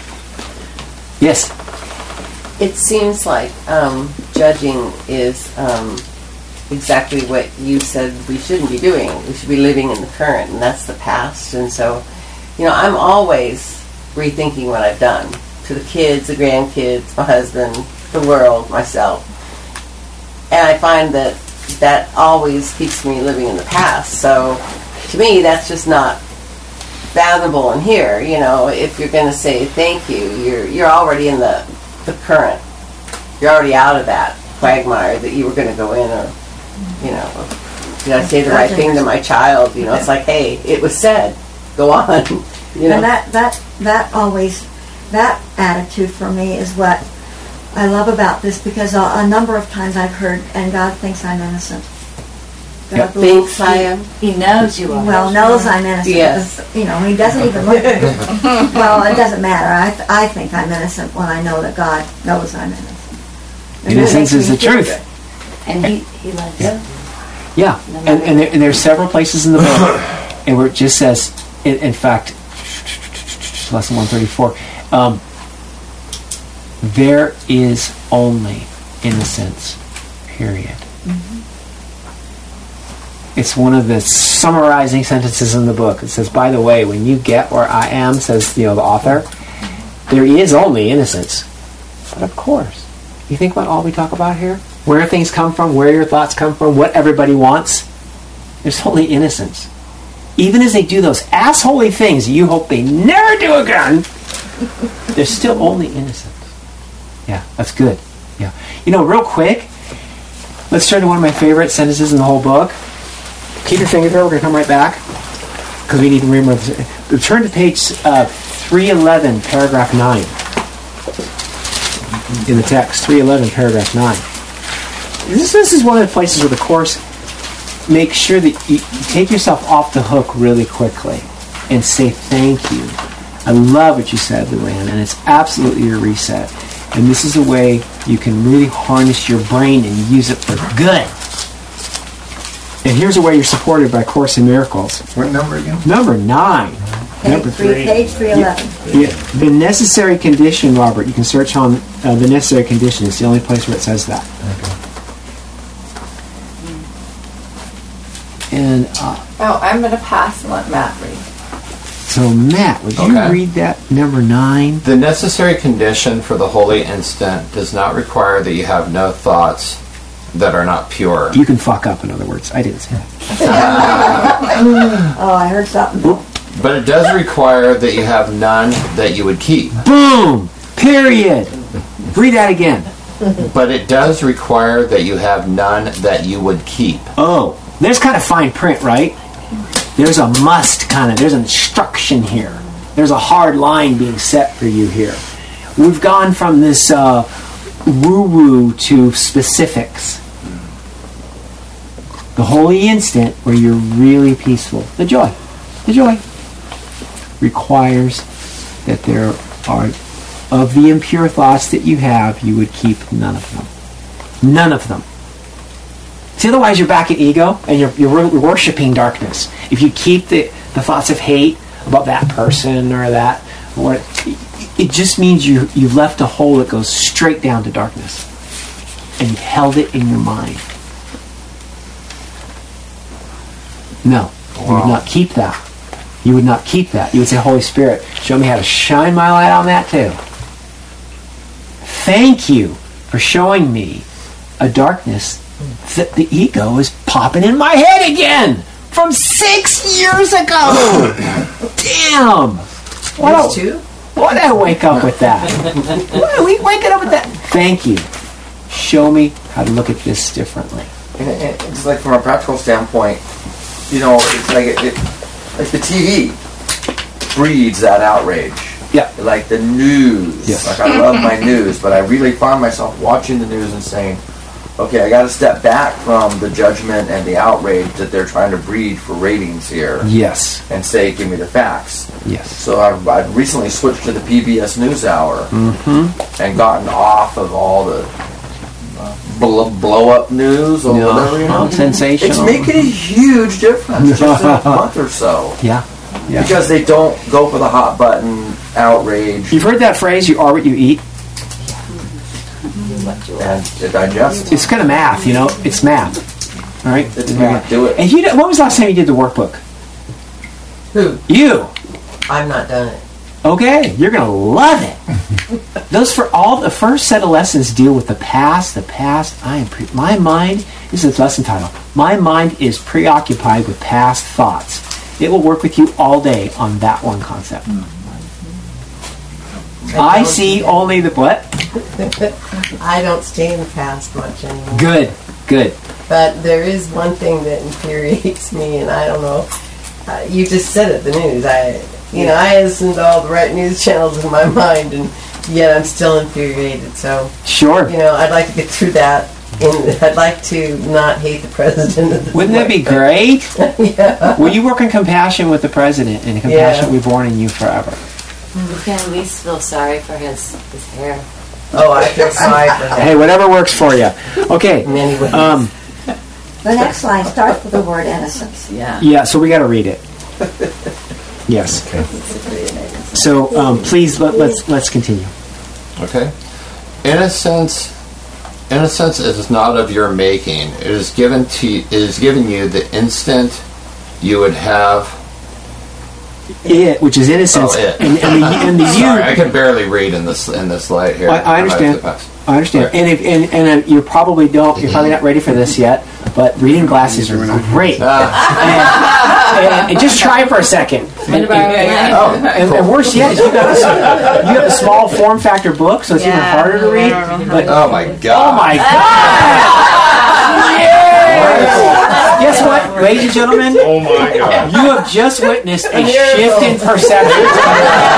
Yes. It seems like um, judging is um, exactly what you said we shouldn't be doing. We should be living in the current, and that's the past. And so, you know, I'm always rethinking what I've done to the kids, the grandkids, my husband, the world, myself. And I find that that always keeps me living in the past. So, to me, that's just not fathomable in here. You know, if you're going to say thank you, you're you're already in the the current. You're already out of that quagmire that you were going to go in, or you know, did I say the right thing to my child? You know, it's like, hey, it was said. Go on. You know, And that, that, that always, that attitude for me is what I love about this, because a, a number of times I've heard, and God thinks I'm innocent. God Yep. believes Thinks I am. He knows you are. Well, knows I'm innocent. Yes. because, You know, he doesn't even look at me. Well, it doesn't matter. I, th- I think I'm innocent when I know that God knows I'm innocent. And that Innocence makes is me the feel truth. good. And he, he loves you. Yeah, and, and, there, and there's several places in the book, and where it just says, in, in fact, lesson one thirty-four, um, there is only innocence, period. Mm-hmm. It's one of the summarizing sentences in the book. It says, by the way, when you get where I am, says, you know, the author, there is only innocence. But of course, you think about all we talk about here? Where things come from, where your thoughts come from, what everybody wants. There's only innocence. Even as they do those assholey things you hope they never do again, there's still only innocence. Yeah, that's good. Yeah. You know, real quick, let's turn to one of my favorite sentences in the whole book. Keep your finger there. We're going to come right back because we need to remember this. Turn to page uh, three eleven, paragraph nine. In the text, three eleven, paragraph nine. This, this is one of the places where the Course makes sure that you, you take yourself off the hook really quickly and say thank you. I love what you said, Luann, and it's absolutely a reset. And this is a way you can really harness your brain and use it for good. And here's a way you're supported by Course in Miracles. What number again? Number nine. Page Number three, page three eleven. Yeah, the necessary condition, Robert. You can search on uh, the necessary condition. It's the only place where it says that. Okay. And uh, Oh, I'm going to pass and let Matt read. so, Matt, would you Okay. read that number nine? The necessary condition for the holy instant does not require that you have no thoughts that are not pure. You can fuck up, in other words. I didn't say that. Oh, I heard something. But it does require that you have none that you would keep. Boom! Period. Read that again. But it does require that you have none that you would keep. Oh, there's kind of fine print, right? There's a must kind of, there's an instruction here. There's a hard line being set for you here. We've gone from this uh, woo-woo to specifics. The holy instant where you're really peaceful. The joy. The joy requires that there are, of the impure thoughts that you have, you would keep none of them. None of them. See, otherwise you're back at ego and you're, you're worshiping darkness. If you keep the, the thoughts of hate about that person or that, or it just means you, you've left a hole that goes straight down to darkness. And you've held it in your mind. No, you would not keep that. You would not keep that. You would say, Holy Spirit, show me how to shine my light on that too. Thank you for showing me a darkness that the ego is popping in my head again from six years ago. Damn. What a, too? Why did I wake up with that? Why are we waking up with that? Thank you. Show me how to look at this differently. And it, it's like from a practical standpoint, you know, it's like it, it, like the T V breeds that outrage. Yeah. Like the news. Yes. Like I love my news, but I really find myself watching the news and saying, okay, I got to step back from the judgment and the outrage that they're trying to breed for ratings here. Yes. And say, give me the facts. Yes. So I've, I've recently switched to the P B S NewsHour Mm-hmm. and gotten off of all the uh, blow, blow up news or No. whatever, you know. Sensational. It's making a huge difference just in a month or so. Yeah. Yeah. Because they don't go for the hot button outrage. You've heard that phrase, you are what you eat? And to digest. It's kind of math, you know? It's math. All right? It's math. Do it. And you, when was the last time you did the workbook? Who? You. I've not done it. Okay, you're going to love it. Those for all the first set of lessons deal with the past, the past. I am pre- my mind, this is the lesson title. My mind is preoccupied with past thoughts. It will work with you all day on that one concept. I, I see only the what? I don't stay in the past much anymore. Good, good. But there is one thing that infuriates me, and I don't know. Uh, you just said it, the news. I, you know, I listen to all the right news channels in my mind, and yet I'm still infuriated. So, sure, you know, I'd like to get through that. And I'd like to not hate the president. Wouldn't that be great? Yeah. Will you work in compassion with the president, and compassion Yeah. will be born in you forever? You can at least feel sorry for his his hair. Oh, I feel sorry for him. Hey, whatever works for you. Okay. Many ways. Um, The next line starts with the word innocence. Yeah. yeah, so we got to read it. Yes. So um, please let, let's let's continue. Okay. Innocence, innocence is not of your making. It is given to it is given you the instant you would have it, which is innocence, oh, it. and, and the, and the Sorry, you. I can barely read in this in this light here. I, I understand. I understand, and if and, and uh, you probably don't, you're probably not ready for this yet. But reading glasses are great, Ah. and, and, and just try it for a second. And, and, Oh, and, and worse yet, is you got a, you have a small form factor book, so it's even Yeah, harder to read. I don't know But Oh my god! oh my god! Yes! Guess what, ladies and gentlemen? Oh my God. You have just witnessed a shift in perception.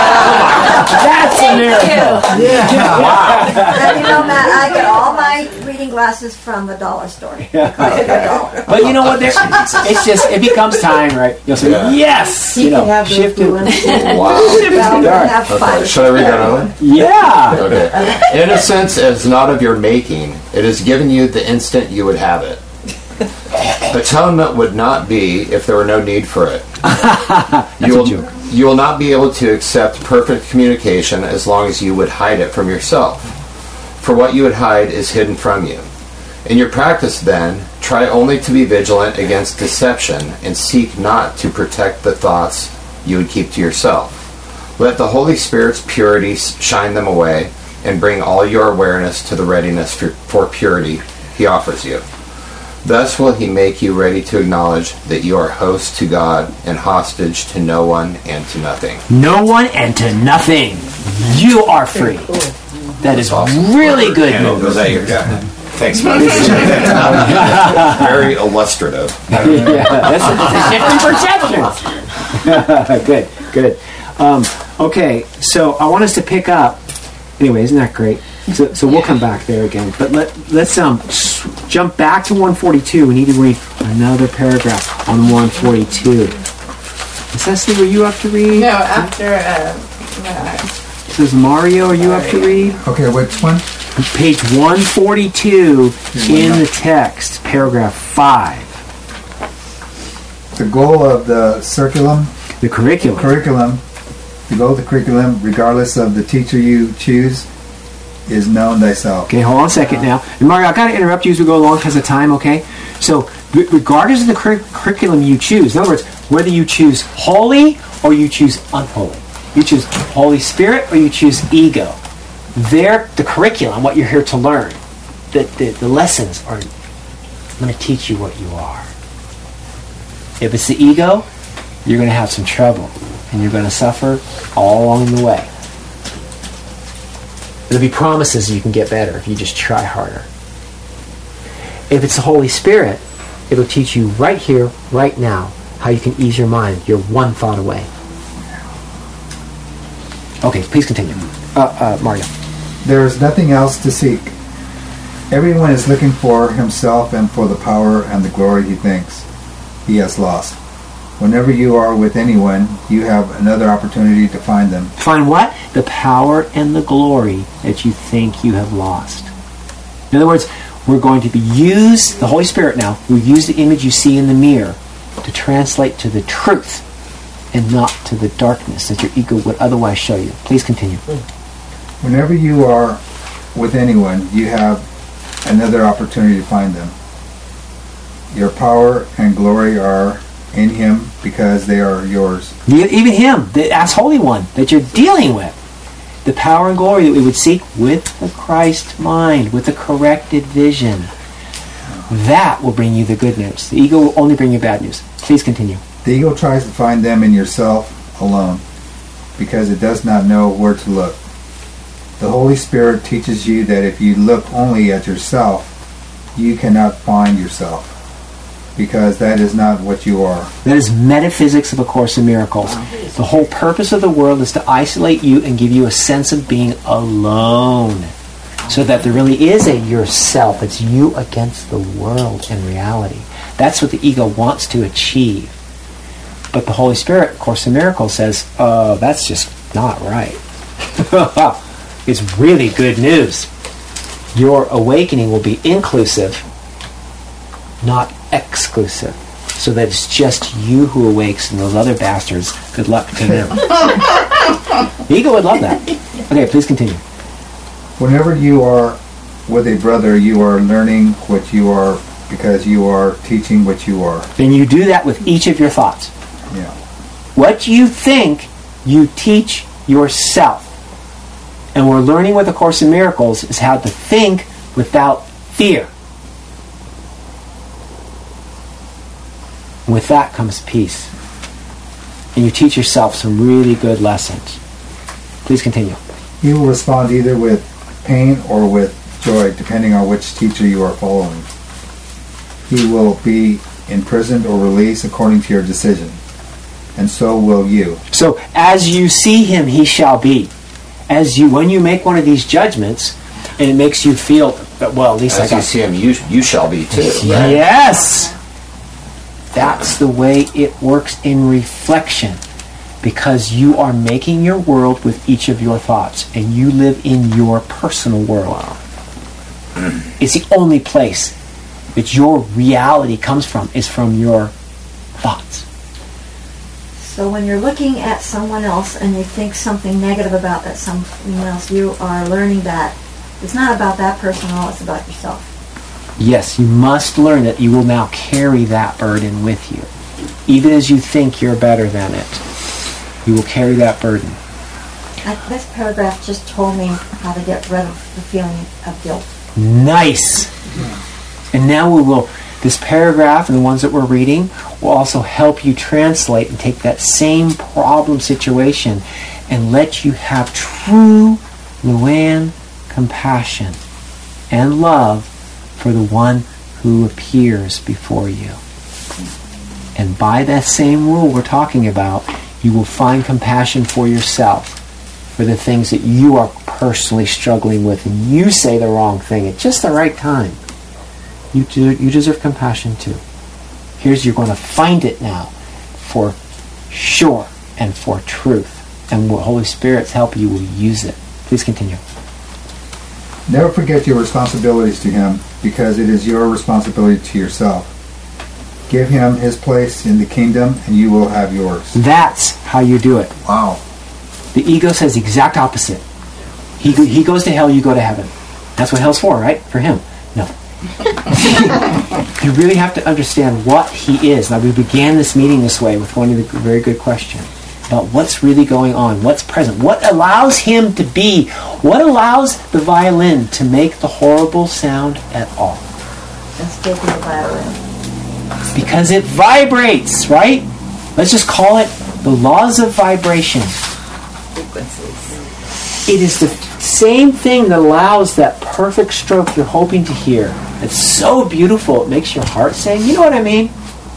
That's a miracle. And you know, Matt, I get all my reading glasses from the dollar store. Yeah. Because of the dollar. But you know what? There, it's just it becomes time, right? You'll say Yeah. yes. He you know, can have those shift it. blue ones. Wow. Well, we'll Alright. have fun. Okay. Should I read another one? Yeah. Okay. In a sense, as not of your making, it is given you the instant you would have it. Atonement would not be if there were no need for it. you, will, you will not be able to accept perfect communication as long as you would hide it from yourself. For what you would hide is hidden from you. In your practice, then, try only to be vigilant against deception and seek not to protect the thoughts you would keep to yourself. Let the Holy Spirit's purity shine them away and bring all your awareness to the readiness for, for purity He offers you. Thus will He make you ready to acknowledge that you are host to God and hostage to no one and to nothing. No one and to nothing. You are free. That is really good And news. was that your guy? Thanks, man. Very illustrative. Yeah, that's a, it's a shift in perception. Good, good. Um, okay, so I want us to pick up. Anyway, isn't that great? So, so we'll come back there again. But let, let's um, s- jump back to one forty-two. We need to read another paragraph on one forty-two. Cecily, were you up to read? No, after uh, uh, Says Mario, are you up to read? Okay, which one? Page one forty-two in the text, paragraph five. The goal of the curriculum. The curriculum. Curriculum. The goal of the curriculum, regardless of the teacher you choose, is known thyself. Okay, hold on a second now. And Mario, I got to interrupt you as we go along because of time, okay? So, re- regardless of the cur- curriculum you choose, in other words, whether you choose holy or you choose unholy, you choose Holy Spirit or you choose ego, there, the curriculum, what you're here to learn, the, the, the lessons are going to teach you what you are. If it's the ego, you're going to have some trouble and you're going to suffer all along the way. There'll be promises you can get better if you just try harder. If it's the Holy Spirit, it'll teach you right here, right now, how you can ease your mind. You're one thought away. Okay, please continue. Uh, uh, Mario. There is nothing else to seek. Everyone is looking for himself and for the power and the glory he thinks he has lost. Whenever you are with anyone, you have another opportunity to find them. Find what? The power and the glory that you think you have lost. In other words, we're going to be use the Holy Spirit now. We use the image you see in the mirror to translate to the truth and not to the darkness that your ego would otherwise show you. Please continue. Whenever you are with anyone, you have another opportunity to find them. Your power and glory are in him because they are yours. Even him, the as Holy One that you're dealing with. The power and glory that we would seek with the Christ mind, with the corrected vision. That will bring you the good news. The ego will only bring you bad news. Please continue. The ego tries to find them in yourself alone because it does not know where to look. The Holy Spirit teaches you that if you look only at yourself, you cannot find yourself, because that is not what you are. That is metaphysics of A Course in Miracles. The whole purpose of the world is to isolate you and give you a sense of being alone, so that there really is a yourself. It's you against the world in reality. That's what the ego wants to achieve. But the Holy Spirit, A Course in Miracles, says, uh, that's just not right. It's really good news. Your awakening will be inclusive, not exclusive. So that it's just you who awakes and those other bastards, good luck to them. The ego would love that. Okay, please continue. Whenever you are with a brother, you are learning what you are because you are teaching what you are. Then you do that with each of your thoughts. Yeah. What you think, you teach yourself. And we're learning with A Course in Miracles is how to think without fear. And with that comes peace. And you teach yourself some really good lessons. Please continue. You will respond either with pain or with joy, depending on which teacher you are following. He will be imprisoned or released according to your decision. And so will you. So, as you see him, he shall be. As you, when you make one of these judgments, and it makes you feel But, well, at least As I got... you see him, you, you shall be too. Right? Yes! That's the way it works in reflection. Because you are making your world with each of your thoughts. And you live in your personal world. Wow. It's the only place that your reality comes from, is from your thoughts. So when you're looking at someone else and you think something negative about that someone else, you are learning that it's not about that person at all, it's about yourself. Yes, you must learn that you will now carry that burden with you. Even as you think you're better than it, you will carry that burden. I, this paragraph just told me how to get rid of the feeling of guilt. Nice! And now we will, this paragraph and the ones that we're reading will also help you translate and take that same problem situation and let you have true Luann compassion and love for the one who appears before you. And by that same rule we're talking about, you will find compassion for yourself, for the things that you are personally struggling with, and you say the wrong thing at just the right time. You do, you deserve compassion too. Here's, you're going to find it now for sure and for truth. And the Holy Spirit's help you will use it. Please continue. Never forget your responsibilities to Him, because it is your responsibility to yourself. Give Him His place in the kingdom, and you will have yours. That's how you do it. Wow. The ego says the exact opposite. He, he goes to hell, you go to heaven. That's what hell's for, right? For him. No. You really have to understand what he is. Now, we began this meeting this way with one of the very good question about what's really going on, what's present, what allows him to be, what allows the violin to make the horrible sound at all. Let's take the violin. Because it vibrates, right? Let's just call it the laws of vibration. Frequencies. It is the same thing that allows that perfect stroke you're hoping to hear. It's so beautiful, it makes your heart sing. You know what I mean?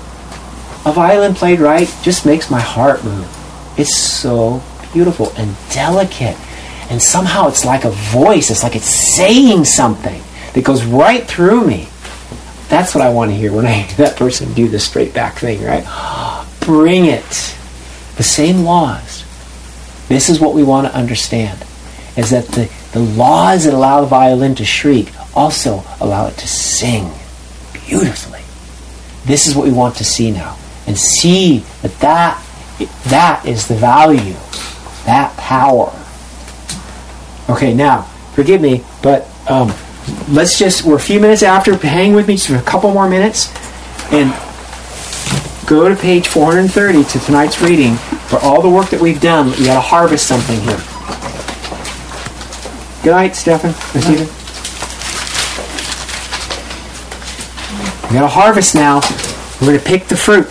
A violin played right just makes my heart move. It's so beautiful and delicate. And somehow it's like a voice. It's like it's saying something that goes right through me. That's what I want to hear when I hear that person do the straight back thing, right? Bring it. The same laws. This is what we want to understand, is that the, the laws that allow the violin to shriek also allow it to sing beautifully. This is what we want to see now. And see that that, that is the value, that power. Okay, now, forgive me, but um, let's just, we're a few minutes after, hang with me just for a couple more minutes, and go to page four hundred thirty to tonight's reading. For all the work that we've done, we got to harvest something here. Good night, Stefan. Or Stephen. We got to harvest now. We're going to pick the fruit.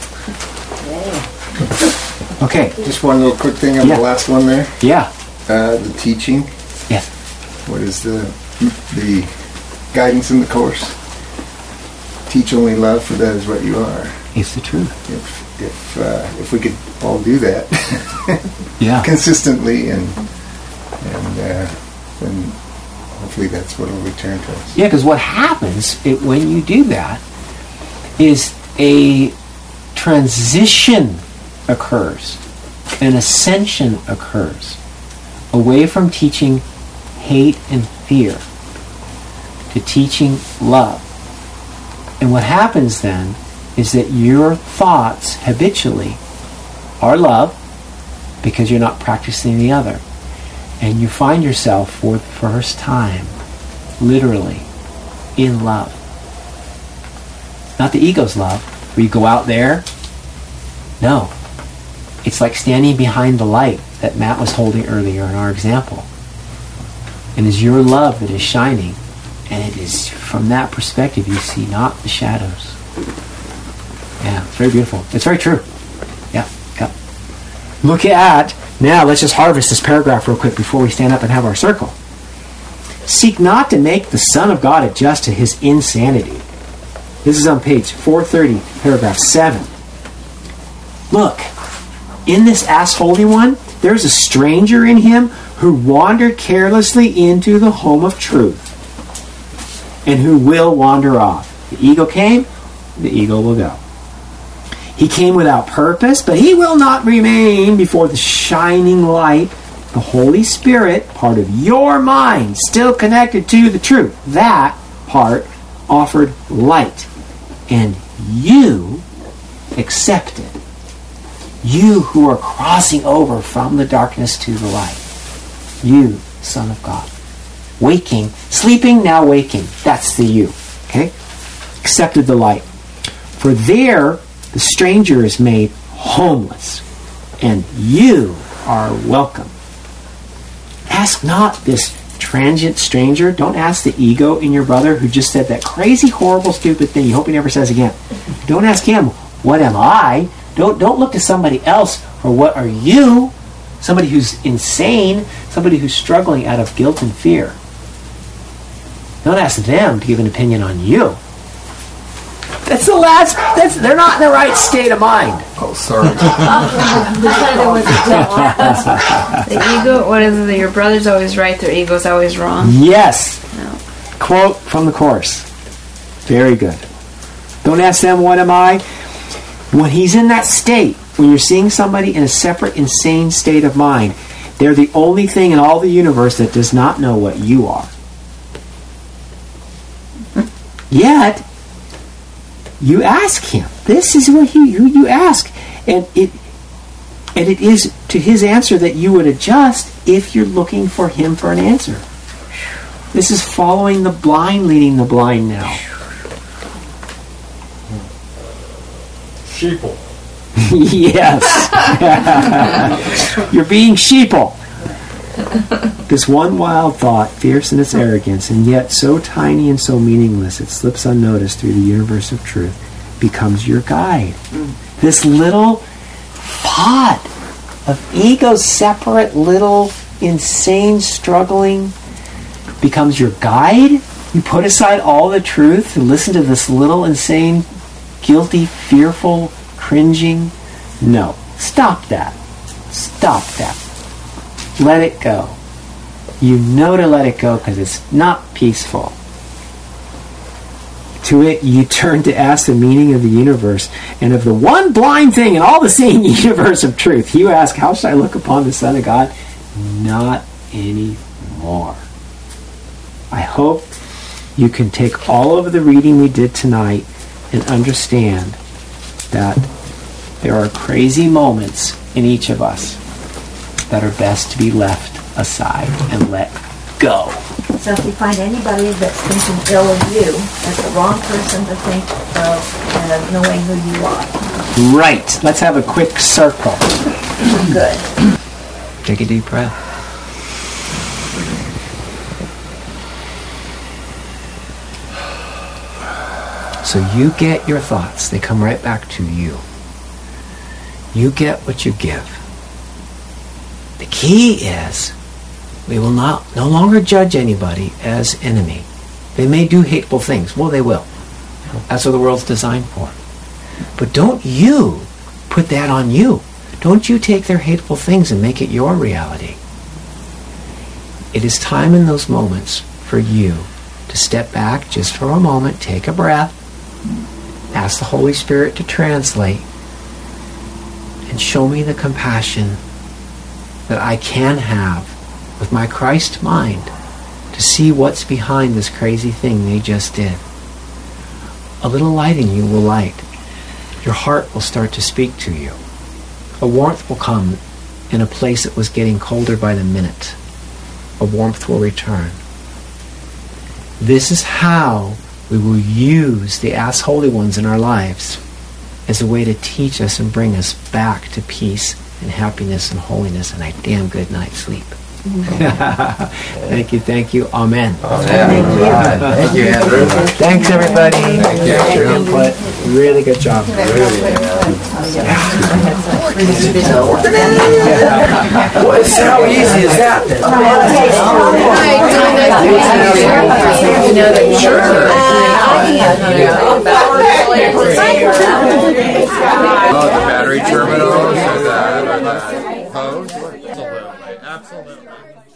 Okay. Just one little quick thing on Yeah. the last one there. Yeah. Uh, the teaching. Yes. What is the the guidance in the course? Teach only love, for that is what you are. It's the truth. If if uh, if we could all do that, yeah, consistently, and and uh, then hopefully that's what will return to us. Yeah, because what happens it, when you do that is a transition occurs, an ascension occurs away from teaching hate and fear to teaching love. And what happens then is that your thoughts habitually are love because you're not practicing the other. And you find yourself for the first time, literally, in love. Not the ego's love, where you go out there. No. It's like standing behind the light that Matt was holding earlier in our example. And it's your love that is shining. And it is from that perspective you see not the shadows. Yeah, it's very beautiful. It's very true. Yeah, yeah. Look at, now let's just harvest this paragraph real quick before we stand up and have our circle. Seek not to make the Son of God adjust to his insanity. This is on page four thirty, paragraph seven. Look, in this ass-holy one, there's a stranger in him who wandered carelessly into the home of truth. and who will wander off. The eagle came, the eagle will go. He came without purpose, but he will not remain before the shining light, the Holy Spirit, part of your mind, still connected to the truth. That part offered light, and you accepted. You who are crossing over from the darkness to the light. You, Son of God. Waking, sleeping, now waking. That's the you. Okay? Accepted the light. For there, the stranger is made homeless, and you are welcome. Ask not this transient stranger. Don't ask the ego in your brother who just said that crazy, horrible, stupid thing. You hope he never says again. Don't ask him, what am I? Don't, don't look to somebody else for what are you? Somebody who's insane, somebody who's struggling out of guilt and fear. Don't ask them to give an opinion on you. That's the last, that's, they're not in the right state of mind. Oh, sorry. The ego, what is it? Your brother's always right, their ego's always wrong? Yes. No. Quote from the Course. Very good. Don't ask them, what am I? When he's in that state, when you're seeing somebody in a separate, insane state of mind, they're the only thing in all the universe that does not know what you are. Yet, you ask him. This is what he, who you ask. And it, and it is to his answer that you would adjust if you're looking for him for an answer. This is following the blind, leading the blind now. Sheeple. Yes. You're being sheeple. This one wild thought, fierce in its arrogance, and yet so tiny and so meaningless it slips unnoticed through the universe of truth, becomes your guide. This little thought of ego separate, little, insane, struggling, becomes your guide. You put aside all the truth and listen to this little, insane, guilty, fearful, cringing. No. Stop that. Stop that. Let it go. You know to let it go because it's not peaceful. To it, you turn to ask the meaning of the universe, and of the one blind thing in all the seeing universe of truth, you ask, how should I look upon the Son of God? Not anymore. I hope you can take all of the reading we did tonight and understand that there are crazy moments in each of us that are best to be left aside and let go. So if you find anybody that's thinking ill of you, that's the wrong person to think of as knowing who you are. Right. Let's have a quick circle. Good. Take a deep breath. So you get your thoughts. They come right back to you. You get what you give. The key is we will not no longer judge anybody as enemy. They may do hateful things. Well, they will. That's what the world's designed for. But don't you put that on you. Don't you take their hateful things and make it your reality. It is time in those moments for you to step back just for a moment, take a breath, ask the Holy Spirit to translate, and show me the compassion that I can have with my Christ mind to see what's behind this crazy thing they just did. A little light in you will light. Your heart will start to speak to you. A warmth will come in a place that was getting colder by the minute. A warmth will return. This is how we will use the Ask Holy Ones in our lives as a way to teach us and bring us back to peace and happiness and holiness and a damn good night's sleep. Thank you, thank you. Amen. Amen. Thank you. Thank you, Andrew. Thanks, everybody. Thank you. Thanks for your input. Really good job. Really. Well, how easy is that? Oh, the battery terminals or the hose? Absolutely. Absolutely.